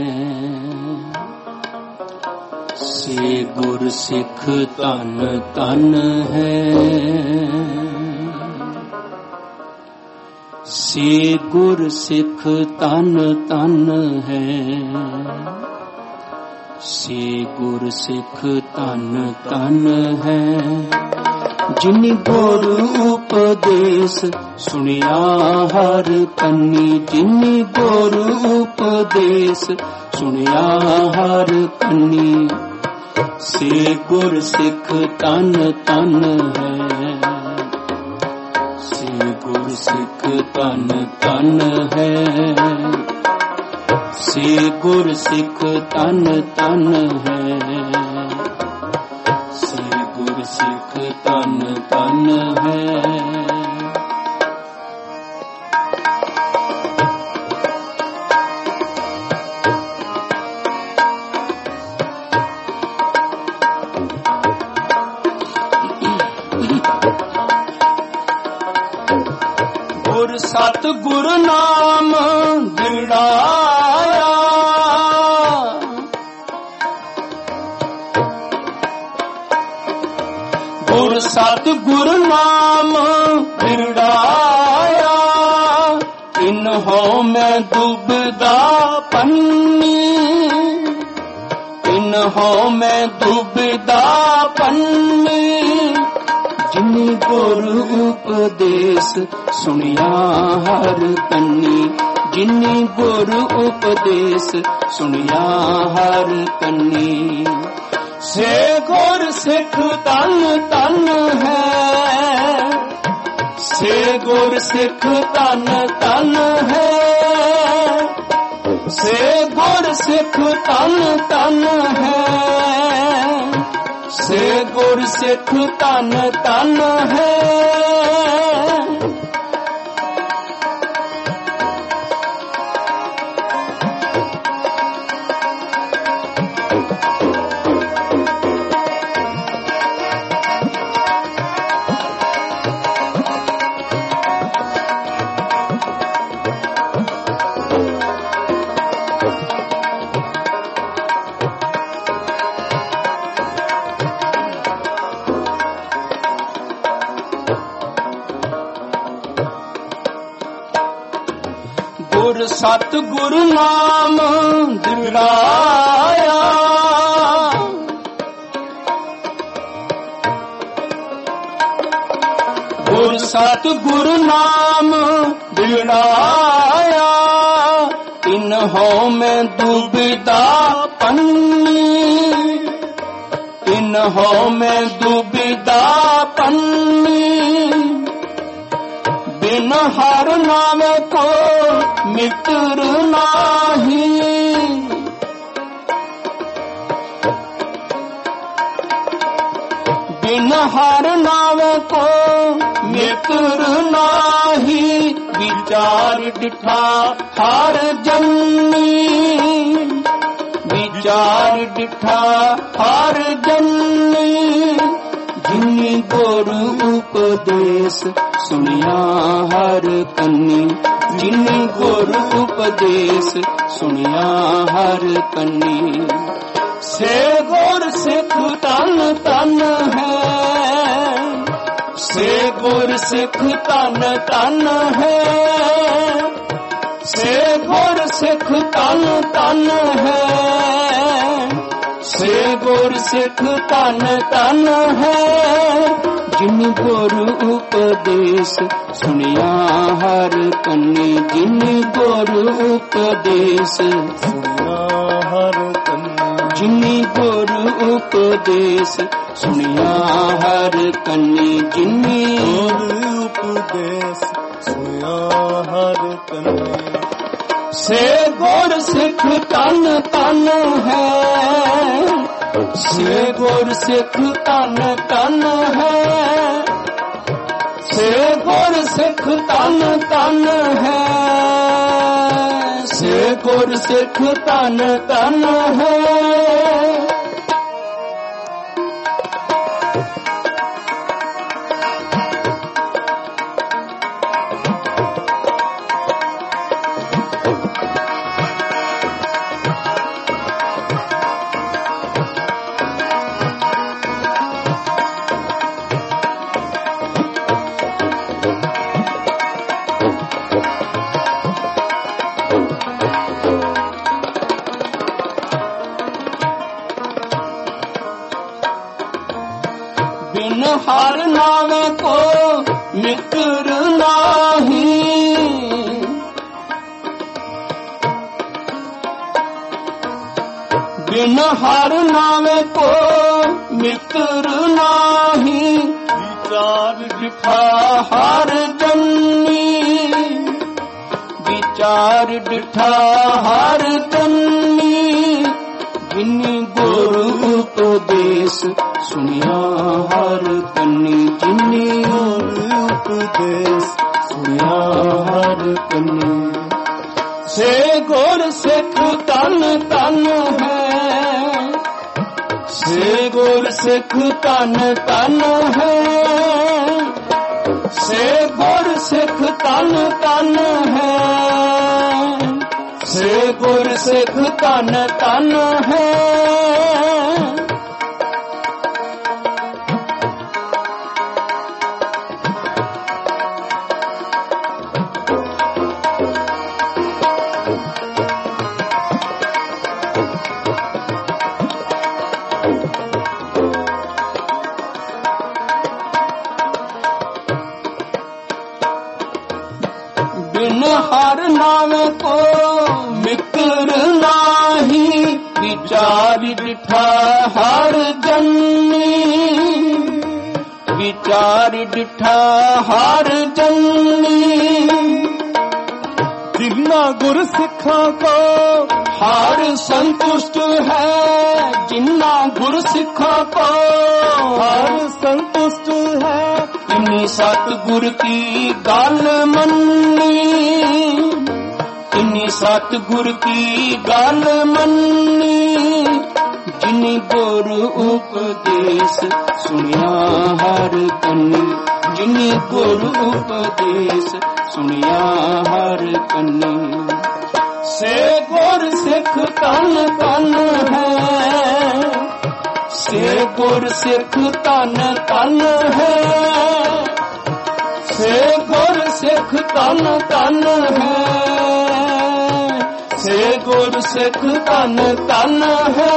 ਸੇ ਗੁਰ ਸਿੱਖ ਤਨ ਤਨ ਹੈ ਸੇ ਗੁਰ ਸਿੱਖ ਤਨ ਤਨ ਹੈ ਸੇ ਗੁਰ ਸਿੱਖ ਤਨ ਤਨ ਹੈ ਜਿਨ ਗੁਰ ਉਪਦੇਸ ਸੁਣਿਆ ਹਰ ਕੰਨੀ ਜਿਨ ਗੁਰ ਉਪਦੇਸ ਸੁਣਿਆ ਹਰ ਕੰਨੀ ਸੇ ਗੁਰ ਸਿੱਖ ਤਨ ਤਨ ਹੈ ਸੇ ਗੁਰ ਸਿੱਖ ਤਨ ਤਨ ਹੈ ਸੇ ਗੁਰ ਸਿੱਖ ਤਨ ਤਨ ਹੈ ਸੇ ਗੁਰ ਸਿੱਖ ਤਨ ਤਨ ਹੈ ਗੁਰ ਸਤ ਗੁਰ ਨਾਮ ਦਿੜਾਇਆ ਗੁਰ ਸਤ ਗੁਰ ਨਾਮ ਦਿੜਾਇਆ ਇਨਹੁ ਮੈਂ ਦੁਬਦਾ ਪੰਨੀ ਇਨਹੁ ਮੈਂ ਦੁਬਦਾ ਪੰਨੀ ਜਿਨ ਗੁਰ ਉਪਦੇਸ ਸੁਣਿਆ ਹਰ ਕੰਨੀ ਜਿਨ ਗੁਰ ਉਪਦੇਸ ਸੁਣਿਆ ਹਰ ਕੰਨੀ ਸੇ ਗੁਰ ਸਿੱਖ ਤਨ ਤਨ ਹੈ ਸੇ ਗੁਰ ਸਿੱਖ ਧਨ ਧਨ ਹੈ, ਸੇ ਗੁਰ ਸਿੱਖ ਧਨ ਧਨ ਹੈ, ਸੇ ਗੁਰ ਸਿੱਖ ਧਨ ਧਨ ਹੈ। ਗੁਰ ਸਤ ਗੁਰ ਨਾਮ ਦਿੜਾਇਆ, ਗੁਰ ਸਤ ਗੁਰ ਨਾਮ ਦਿੜਾਇਆ, ਇਨਹੁ ਮੈਂ ਦੁਬਿਧਾ ਪੰਨੀ, ਇਨਹੁ ਮੈਂ ਦੁਬਿਧਾ ਪੰਨੀ, ਬਿਨ ਹਰ ਨਾਮ ਕੋ ਮਿੱਤਰ ਨਾਹੀ, ਬਿਨ ਹਰ ਨਾਮ ਕੋ ਮਿੱਤਰ ਨਾਹੀ, ਵਿਚਾਰ ਡਿਠਾ ਹਰ ਜੰਮੀ, ਵਿਚਾਰ ਡਿਠਾ ਹਰ ਜੰਮੀ, ਜਿਨੀ ਗੁਰ ਉਪਦੇਸ਼ ਸੁਣਿਆ ਹਰ ਕੰਨੀ, ਜਿਨੀ ਗੁਰ ਉਪਦੇਸ਼ ਸੁਣਿਆ ਹਰ ਕੰਨੀ। ਸੇ ਗੁਰ ਸਿੱਖ ਧਨ ਧਨ ਹੈ, ਸੇ ਗੁਰ ਸਿੱਖ ਧਨ ਧਨ ਹੈ, ਸੇ ਗੁਰ ਸਿੱਖ ਧਨ ਧਨ ਹੈ, ਸੇ ਗੁਰ ਸਿੱਖ ਧਨ ਧਨ ਹੈ। ਜਿਨ ਗੁਰ ਉਪਦੇਸ਼ ਸੁਣਿਆ ਹਰ ਕੰਨੀ, ਜਿਨ ਗੁਰ ਉਪਦੇਸ਼ ਸੁਣਿਆ ਹਰ ਕੰਨੀ, ਜਿਨ ਗੁਰ ਉਪਦੇਸ਼ ਸੁਣਿਆ ਹਰ ਕੰਨੀ, ਜਿਨ ਗੁਰ ਉਪਦੇਸ਼ ਸੁਣਿਆ ਹਰ ਕੰਨੀ। ਸੇ ਗੁਰ ਸਿੱਖ ਧਨ ਧਨ ਹੈ, ਸੇ ਗੁਰ ਸਿੱਖ ਧਨ ਧਨ ਹੈ, ਸੇ ਗੁਰ ਸਿੱਖ ਧਨ ਧਨ ਹੈ, ਸੇ ਗੁਰ ਸਿੱਖ ਧਨ ਧਨ ਹੈ। ਬਿਨ ਹਰ ਨਾਮ ਕੋ ਮਿੱਤਰ ਨਾਹੀ, ਬਿਨ ਹਰ ਨਾਮ ਕੋ ਮਿੱਤਰ ਨਾਹੀ, ਵਿਚਾਰ ਡਿਠਾ ਹਰ ਜੰਮੀ, ਵਿਚਾਰ ਡਿਠਾ ਹਰ ਜੰਮੀ, ਜਿਨੀ ਗੁਰ ਉਪਦੇਸ਼ ਸੁਣਿਆ ਹਰ ਕੰਨੀ, ਜਿਨੀ ਗੁਰ ਉਪਦੇਸ਼ ਸੁਣਿਆ ਹਰ ਕੰਨੀ। ਸੇ ਗੁਰ ਸਿੱਖ ਧਨ ਧਨ ਹੈ, ਸੇ ਗੁਰ ਸਿੱਖ ਧਨ ਧਨ ਹੈ, ਸੇ ਗੁਰ ਸਿੱਖ ਧਨ ਧਨ ਹੈ, ਸੇ ਗੁਰ ਸਿੱਖ ਧਨ ਧਨ ਹੈ। बिन हर नाम को मित्र नाही, विचार डिठा हर जन्मी, विचार ਵਿਚਾਰ ਡਿਠਾ ਹਰ ਜੰਨੀ, ਜਿਨ੍ਹਾਂ ਗੁਰ ਸਿੱਖਾਂ ਕੋ ਹਰ ਸੰਤੁਸ਼ਟ ਹੈ, ਜਿਨ੍ਹਾਂ ਗੁਰ ਸਿੱਖਾਂ ਕੋ ਹਰ ਸੰਤੁਸ਼ਟ ਹੈ। ਇਨੀ ਸਤਿਗੁਰ ਕੀ ਗੱਲ ਮੰਨੀ, ਇਨੀ ਸਤਿਗੁਰ ਕੀ ਗੱਲ ਮੰਨੀ, ਜਿਨੀ ਗੁਰ ਉਪਦੇਸ਼ ਸੁਣਿਆ ਹਰ ਕੰਨੀ, ਜਿਨੀ ਗੁਰ ਉਪਦੇਸ਼ ਸੁਣਿਆ ਹਰ ਕੰਨੀ। ਸੇ ਗੁਰ ਸਿੱਖ ਤਨ ਤਨ ਹੈ, ਸੇ ਗੁਰ ਸਿੱਖ ਤਨ ਤਨ ਹੈ, ਸੇ ਗੁਰ ਸਿੱਖ ਤਨ ਤਨ ਹੈ, ਸੇ ਗੁਰ ਸਿੱਖ ਤਨ ਤਨ ਹੈ।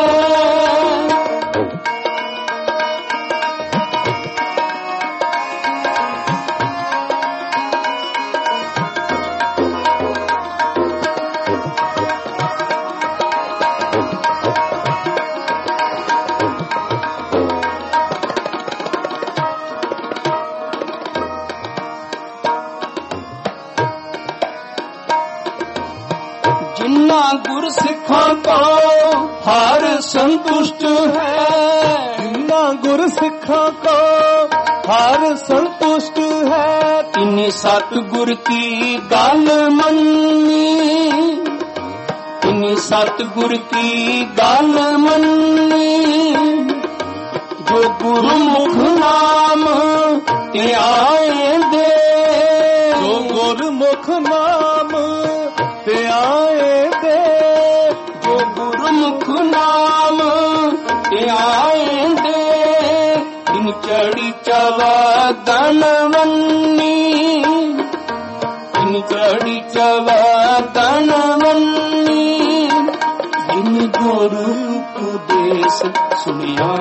ਜਿਨ੍ਹਾਂ ਗੁਰ ਸਿੱਖਾਂ ਕੋ ਹਰ ਸੰਤੁਸ਼ਟ ਹੈ, ਜਿਨ੍ਹਾਂ ਗੁਰ ਸਿੱਖਾਂ ਕੋ ਹਰ ਸੰਤੁਸ਼ਟ ਹੈ। ਤਿਨੀ ਸਤਿਗੁਰ ਕੀ ਗੱਲ ਮੰਨੀ, ਤਿਨੀ ਸਤਿਗੁਰ ਕੀ ਗੱਲ ਮੰਨੀ, ਜੋ ਗੁਰਮੁਖ ਨਾਮ ਧਿਆਏ ਦੇ, ਜੋ ਗੁਰਮੁਖ ਨਾਮ ਧਿਆਏ ਦੇ, ਜੋ ਗੁਰਮੁਖ ਨਾਮ ਧਿਆਏ ਦੇ, ਦਿਨ ਚੜੀ ਚਵਾ ਦਨ ਵੰਨੀ, ਦਿਨ ਚੜੀ ਚਵਾ ਦਨ ਵੰਨੀ, ਜਿਨ ਗੁਰ ਉਪਦੇਸ਼ ਸੁਣਿਆ,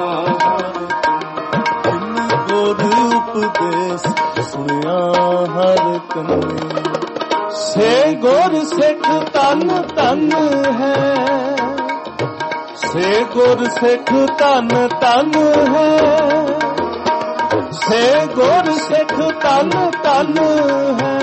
ਜਿਨ ਗੁਰ ਉਪਦੇਸ਼ ਸੁਣਿਆ ਹਰ ਕੰਨੀ। ਸੇ ਗੁਰ ਸਿੱਖ ਤਨ ਤਨ ਹੈ, ਸੇ ਗੁਰ ਸਿੱਖ ਤਨ ਤਨ ਹੈ, ਸੇ ਗੁਰ ਸਿੱਖ ਤਨ ਤਨ ਹੈ,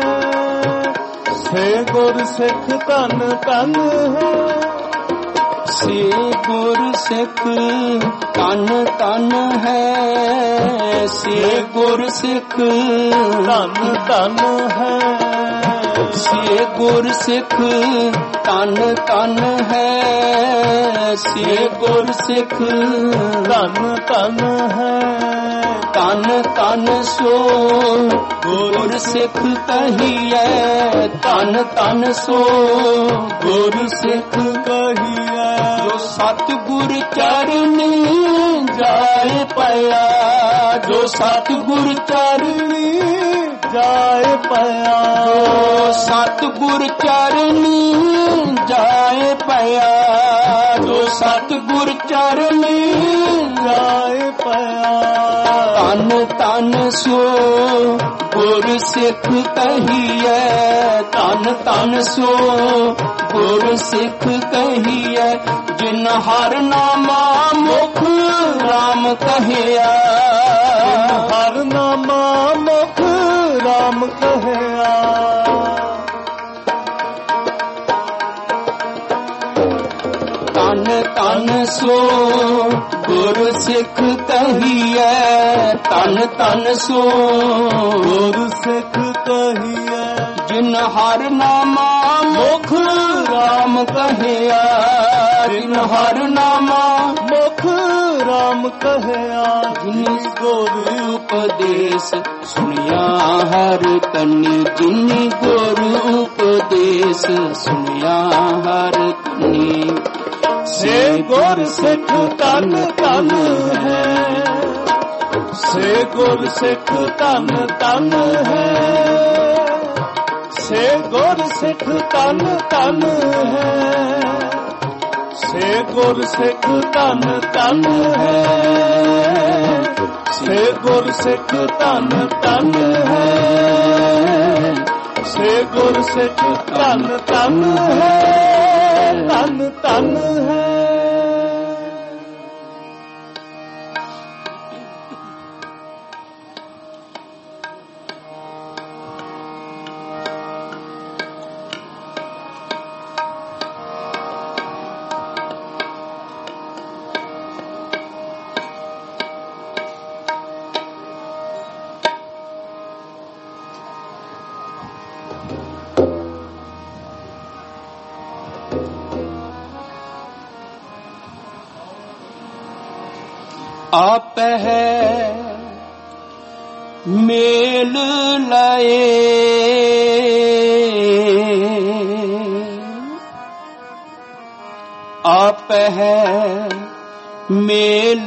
ਸੇ ਗੁਰ ਸਿੱਖ ਤਨ ਤਨ ਹੈ। ਸੇ ਗੁਰ ਸਿੱਖ ਤਨ ਤਨ ਹੈ, ਸੇ ਗੁਰ ਸਿੱਖ ਤਨ ਤਨ ਹੈ, ਸੇ ਗੁਰ ਸਿੱਖ ਤਨ ਤਨ ਹੈ, ਸੇ ਗੁਰ ਸਿੱਖ ਤਨ ਤਨ ਹੈ। ਤਨ ਤਨ ਸੋ ਗੁਰ ਸਿੱਖ ਕਹੀਐ, ਤਨ ਤਨ ਸੋ ਗੁਰ ਸਿੱਖ ਕਹੀਐ, ਜੋ ਸਤਿਗੁਰ ਚਰਨੀ ਜਾਏ ਪਿਆ, ਜੋ ਸਤਿਗੁਰ ਚਰਨੀ ਜਾਏ ਪਿਆ, ਜੋ ਸਤਿਗੁਰ ਚਰਨੀ ਜਾਏ ਪਿਆ, ਜੋ ਸਤਿਗੁਰ ਚਰਨੀ ਜਾਏ ਪਿਆ। ਤਨ ਤਨ ਸੋ ਗੁਰ ਸਿੱਖ ਕਹੀਐ, ਤਨ ਤਨ ਸੋ ਗੁਰ ਸਿੱਖ ਕਹੀਐ, ਜਿਨ ਹਰ ਨਾਮਾ ਮੁਖ ਰਾਮ ਕਹਿਆ, ਹਰ ਨਾਮਾ ਮੁਖ ਰਾਮ ਕਹਿਆ। ਤਨ ਤਨ ਸੋ ਗੁਰ ਸਿੱਖ ਕਹੀਐ, ਤਨ ਤਨ ਸੋ ਗੁਰ ਸਿੱਖ ਕਹੀਐ, ਜਿਨ ਹਰ ਨਾਮਾ ਮੁਖ ਰਾਮ ਕਹਿਆ, ਜਿਨ ਹਰ ਨਾਮਾ ਮੁਖ ਰਾਮ ਕਹਿਆ। ਜਿਨੀ ਗੁਰ ਉਪਦੇਸ਼ ਸੁਣਿਆ ਹਰ ਕੰਨੀ, ਜਿਨੀ ਗੁਰ ਉਪਦੇਸ਼ ਸੁਣਿਆ ਹਰ ਕੰਨੀ। ਸੇ ਗੁਰ ਸਿੱਖ ਤਨ ਤਨ ਹੈ, ਸੇ ਗੁਰ ਸਿੱਖ ਤਨ ਤਨ ਹੈ, ਸੇ ਗੁਰ ਸਿੱਖ ਤਨ ਤਨ ਹੈ, ਸੇ ਗੁਰ ਸਿੱਖ ਤਨ ਤਨ ਹੈ, ਸੇ ਗੁਰ ਸਿੱਖ ਤਨ ਤਨ ਹੈ, ਸੇ ਗੁਰ ਸਿੱਖ ਤਨ ਤਨ ਹੈ, ਤਨ ਤਨ ਹੈ। आप है मेल लाए, आप है मेल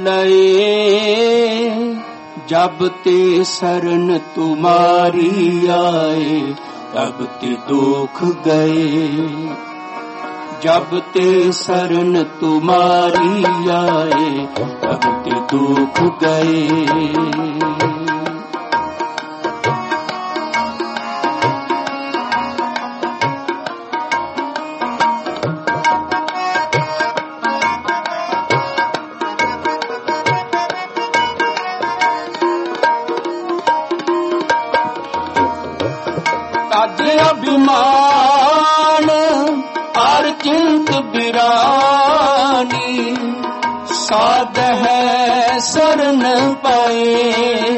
लाए, जब ते शरण तुम्हारी आए तब ते दुख गए, जब ते शरण तुम्हारी आए तब ते दुख गए। ताजे अभिमान और चिंत बिरानी, साध है शरण पाए,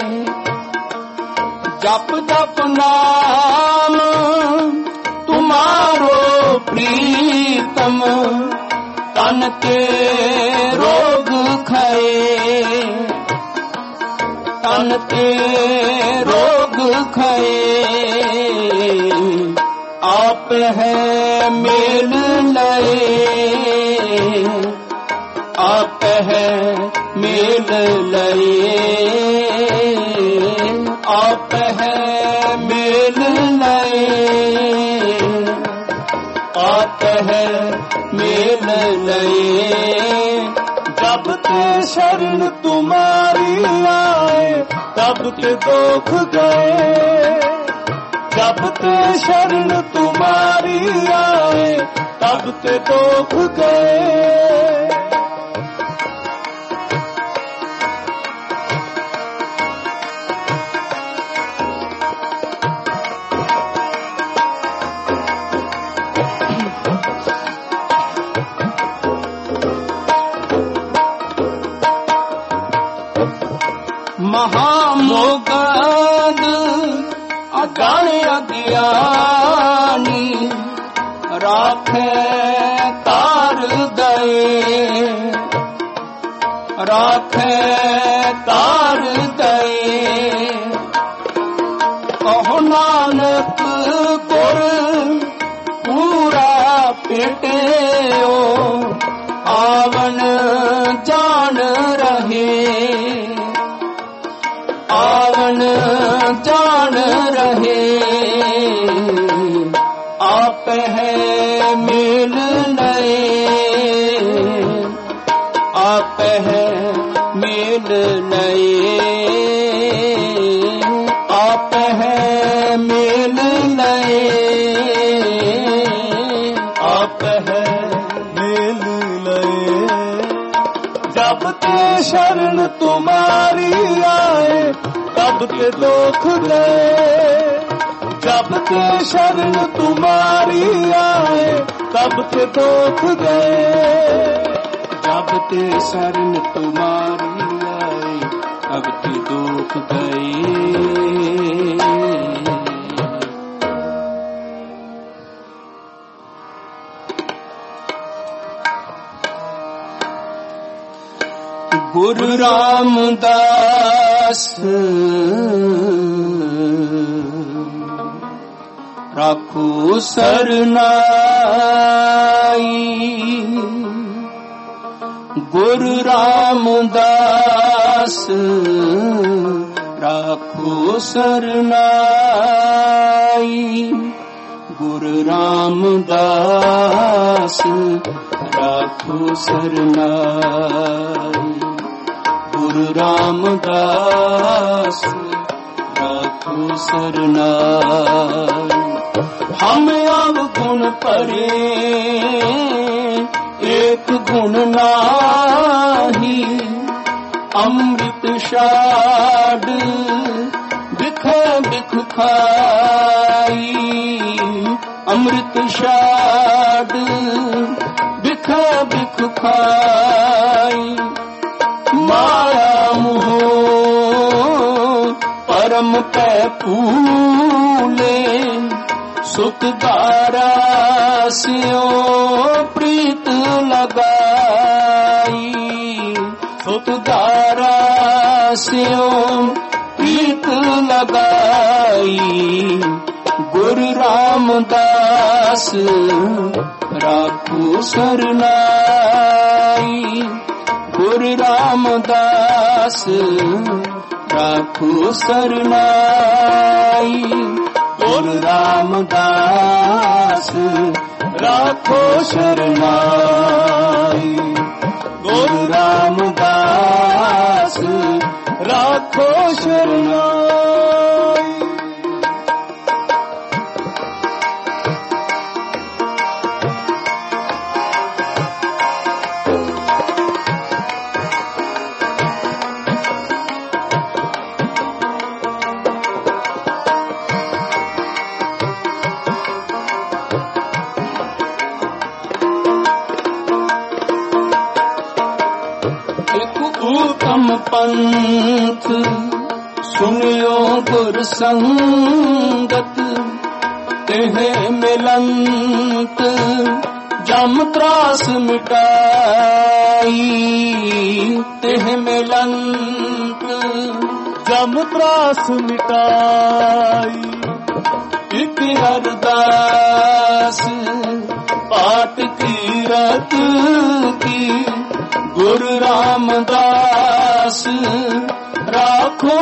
जप जप नाम तुम्हारो प्रीतम, तन के रोग खाए, तन के रोग खाए। आप है मेल लए, आप है मेल लए, आप है मेल लए, आप है मेल लए। जब ते शरण तुम्हारी आए तब ते दुख गए, जब ते शरण तुम्हारी आए तब ते दुख गए। महामोगद अजान अज्ञानी, राखे तार गए, राखे तार गए। कहो नानक गुर पूरा पिटियो, आवन जान रहे, आवन जान रहे। आप है मेल नए, आप है मेल नए, आप है मेल नए, आप है मेल नए। जब ते शरण तुम्हारी आए तब ते दुख गए, जब ते शरण तुम्हारी आए तब ते दुख गए, जब ते शरण तुम्हारी आए तब ते दुख गए। गुरु रामदास राखो सरनाई, गुरु रामदास राखो सरनाई, गुरु रामदास राखो सरनाई, गुरु रामदास राखो सरनाई। हम अवगुण परे एक गुण नाही, अमृत शाड बिख बिख खाई, अमृत शाड बिख बिख खाई। माया मोह परम पै फूले, सुत धारा स्यो प्रीत लगाई, सुत धारा स्यो प्रीत लगाई। गुरु रामदास राखो सरनाई, गुरु रामदास राखो सरनाई। गुरु रामदास राखो शरणाई, गुरु रामदास राखो शरणाई। पंथ सुनियो गुर संगत, तेह मिलंत जम त्रास मिटाई, तेह मिलंत जम त्रास मिटाई। इक अरदास पाठ कीरत की, गुरु रामदास राखो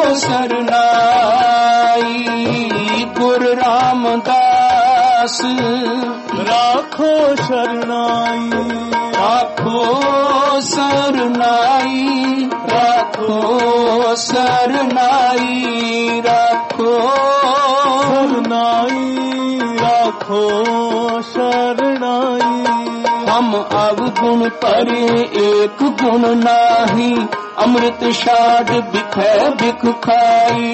सरनाई, गुरु रामदास राखो शरणाई। राखो सरनाई, राखो सरनाई, राखो सरनाई, राखो शरणाई। हम अवगुण परे एक गुण नाही, अमृत शाद बिखै बिख खाई।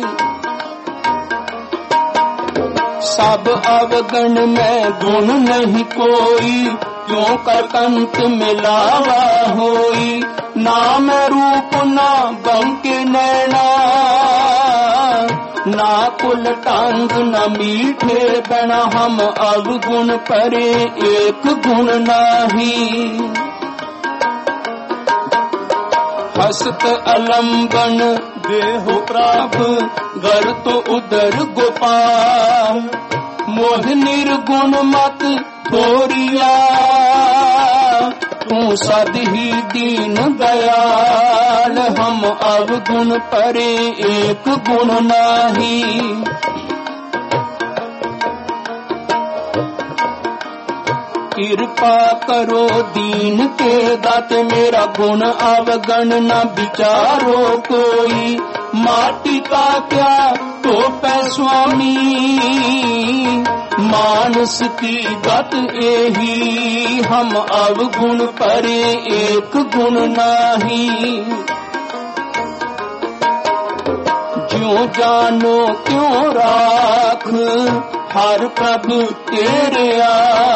सब अवगण में गुण नहीं कोई, क्यों कर कंत मिलावा होई। ना मैं रूप ना बंके नैना, ना कुल टांग न मीठे बना। हम अवगुण परे एक गुण नाही, हस्त अलंबन देहो प्राप, गर तो उदर गोपाल। मोह निर्गुण मत थोरिया, तू सद ही दीन दयाल। हम अवगुण परे एक गुण नाही, कृपा करो दीन के दाते। मेरा गुण अवगण न विचारो कोई, माटी का क्या तो पै स्वामी। मानस की गत एही, हम अवगुण परे एक गुण नाही। ज्यों जानो क्यों राख, हर प्रभु तेरे आ।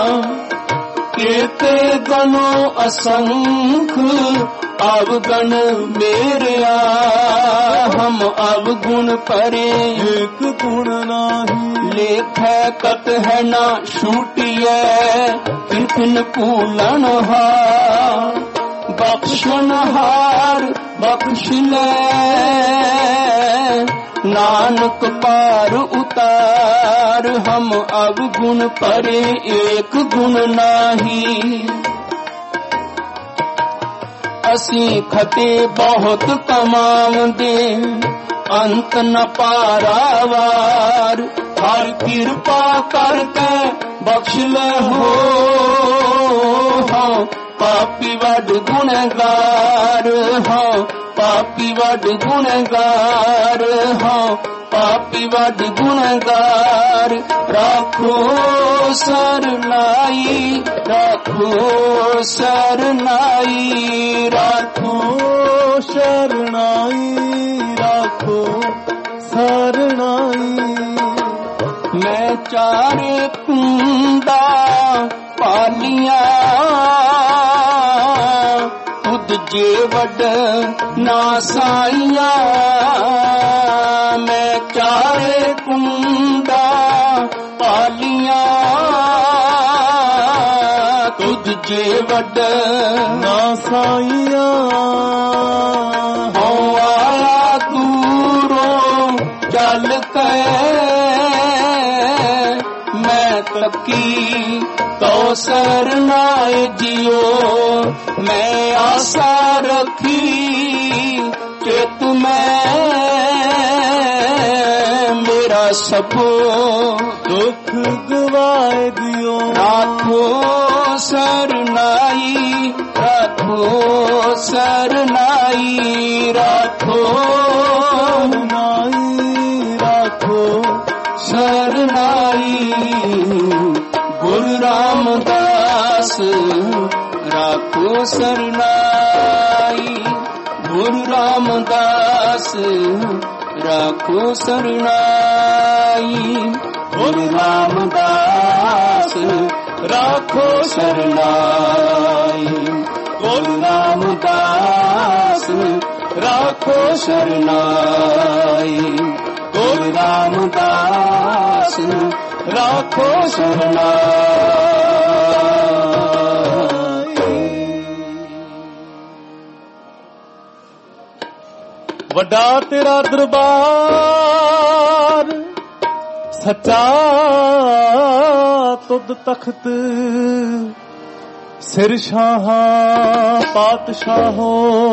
केते गणो असंख, अवगण मेरे आ। हम अवगुण परे एक गुण नाही, लेख है कत है ना छूटिए। किन किन पूलन हार, बख्शन हार बख्श ले। नानक पार उतार, हम अवगुण परे एक गुण नाही। असी खते बहुत कमावंदे, अंत न पारावार। हर कृपा करके बख्श ले हो, हाँ पापी वड गुणगार। हाँ पापी वड गुणगार, हाँ पापी वड गुणगार। राखो सरनाई, राखो सरनाई, राखो शरणाई, राखो सरनाई। मैं चारे कुंडा पालिया, खुद जे वड ना साइया। मैं चारे कुंडा पालिया, ਜੇ ਵੱਡ ਨਾ ਸਾਈਆਂ ਹਉ ਆਇਆ ਦੂਰੋਂ ਚੱਲ ਕੇ ਮੈਂ ਤੱਕੀ ਤੋ ਸਰਨਾਏ ਜਿਉ ਮੈਂ ਆਸਾ ਰੱਖੀ ਚਿਤ ਮੈਂ ਮੇਰਾ ਸਭ ਦੁੱਖ ਗਵਾਏ ਦਿਓ ਰਾਖੋ ਸਰਨਾਈ ਰਾਖੋ ਸਰਨਾਈ ਰਾਖੋ ਸਰਨਾਈ ਰਾਖੋ ਸਰਨਾਈ ਗੁਰੂ ਰਾਮਦਾਸ ਰਾਖੋ ਸਰਨਾਈ ਗੁਰੂ ਰਾਮਦਾਸ ਰਾਖੋ ਸਰਨਾਈ ਗੁਰੂ ਰਾਮਦਾਸ ਰਾਖੋ ਸਰਨਾਈ ਗੁਰੂ ਰਾਮਦਾਸ ਰਾਖੋ ਸਰਨਾਈ ਗੁਰੂ ਰਾਮਦਾਸ ਰਾਖੋ ਸਰਨਾਈ। ਵੱਡਾ ਤੇਰਾ ਦਰਬਾਰ ਸੱਚਾ ਤੁਧ ਤਖਤ ਸਿਰ ਸ਼ਾਹਾਂ ਪਾਤਸ਼ਾਹੋ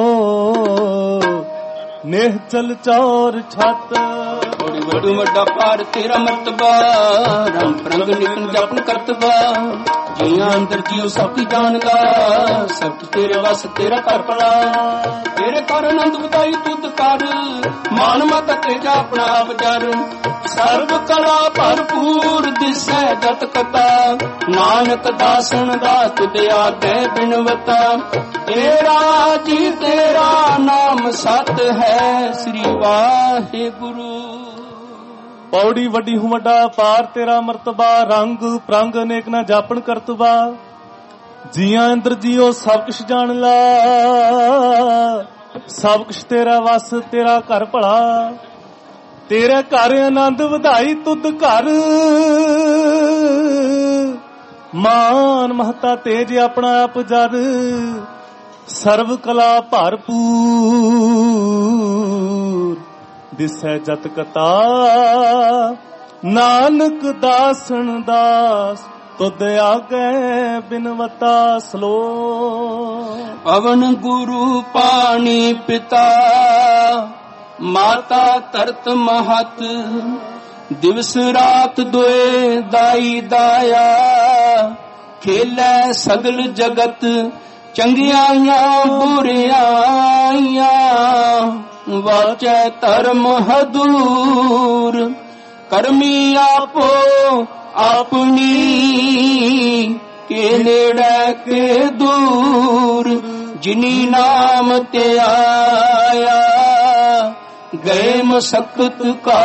ਨੇਹ ਚਲ ਚੌਰ ਛੱਤ ਬੜੀ ਵੱਡੂ ਵੱਡਾ ਭਾਰ ਤੇਰਾ ਮਰਤਬਾ ਰੰਗ ਪ੍ਰੰਗ ਨਿਕਲ ਜਪਨ ਕਰਤਬਾ ਜੀਆਂ ਅੰਦਰ ਜੀਉ ਸਭ ਕੀ ਜਾਣਦਾ ਸਭ ਤੇਰੇ ਵਸ ਤੇਰਾ ਘਰ ਭਲਾ ਤੇਰੇ ਕਰ ਆਨੰਦ ਵਧਾਈ ਤੁਧ ਕਰ ਮਾਨ ਮਤ ਤੇਜਾ ਆਪਣਾ ਵਿਚਾਰ ਸਰਬ ਕਲਾ ਭਰਪੂਰ ਦਿਸੈ ਜਤ ਕਤਾ ਨਾਨਕ ਦਾਸਨ ਦਾ ਤੁਧ ਆਗੇ ਬਿਨਵਤਾ ਤੇਰਾ ਜੀ ਤੇਰਾ ਨਾਮ ਸਤ ਹੈ ਸ੍ਰੀ ਵਾਹਿਗੁਰੂ। ਪੌੜੀ ਵੱਡੀ ਹੂੰ ਵੱਡਾ ਪਾਰ ਤੇਰਾ ਮਰਤਬਾ ਰੰਗ ਪ੍ਰੰਗ ਅਨੇਕ ਨਾ ਜਾਪਣ ਕਰਤਬਾ ਜੀਆਂ ਅੰਦਰ ਜੀਓ ਸਭ ਕੁਛ ਜਾਣ ਲਾ ਸਭ ਕੁਛ ਤੇਰਾ ਵਸ ਤੇਰਾ ਘਰ ਭਲਾ ਤੇਰੇ ਘਰ ਆਨੰਦ ਵਧਾਈ ਤੁਧ ਘਰ ਮਾਨ ਮਹਤਾ ਤੇਜ ਆਪਣਾ ਆਪ ਜਰ ਸਰਬ ਕਲਾ ਭਰਪੂਰ ਦਿਸੈ ਜਤ ਕਤਾ ਨਾਨਕ ਦਾਸਨ ਦਾਸ ਤੁਧ ਆਗੇ ਬਿਨਵਤਾ ਸਲੋ ਪਵਨ ਗੁਰੂ ਪਾਣੀ ਪਿਤਾ ਮਾਤਾ ਧਰਤ ਮਹਤ ਦਿਵਸ ਰਾਤ ਦੋਏ ਦਾਈ ਦਾਇਆ ਖੇਲੇ ਸਗਲ ਜਗਤ ਚੰਗਿਆਈਆਂ ਬੁਰਿਆਈਆਂ ਵਾਚੈ ਧਰਮ ਹਦੂਰ ਕਰਮੀ ਆਪੋ ਆਪਣੀ ਕੇ ਨੇੜੇ ਕੇ ਦੂਰ ਜਿਨੀ ਨਾਮ ਤੇ ਆਇਆ ਗਏ ਮਸਕਤ ਕਾ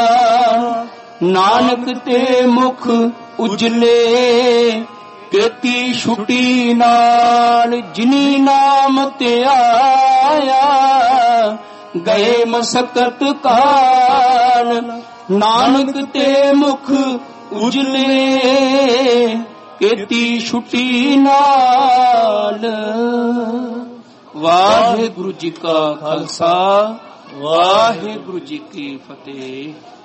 ਨਾਨਕ ਤੇ ਮੁਖ ਉਜਲੇ ਕੀਤੀ ਛੁੱਟੀ ਨਾਲ ਜਿਨੀ ਨਾਮ ਤੇ ਆਇਆ ਗਏ ਮਸਕਤ ਕਾਲ ਨਾਨਕ ਤੇ ਮੁਖ ਉਜਲੇ ਕੀਤੀ ਛੁੱਟੀ ਨਾਲ। ਵਾਹਿਗੁਰੂ ਜੀ ਕਾ ਖਾਲਸਾ ਵਾਹਿਗੁਰੂ ਜੀ ਕੀ ਫਤਿਹ।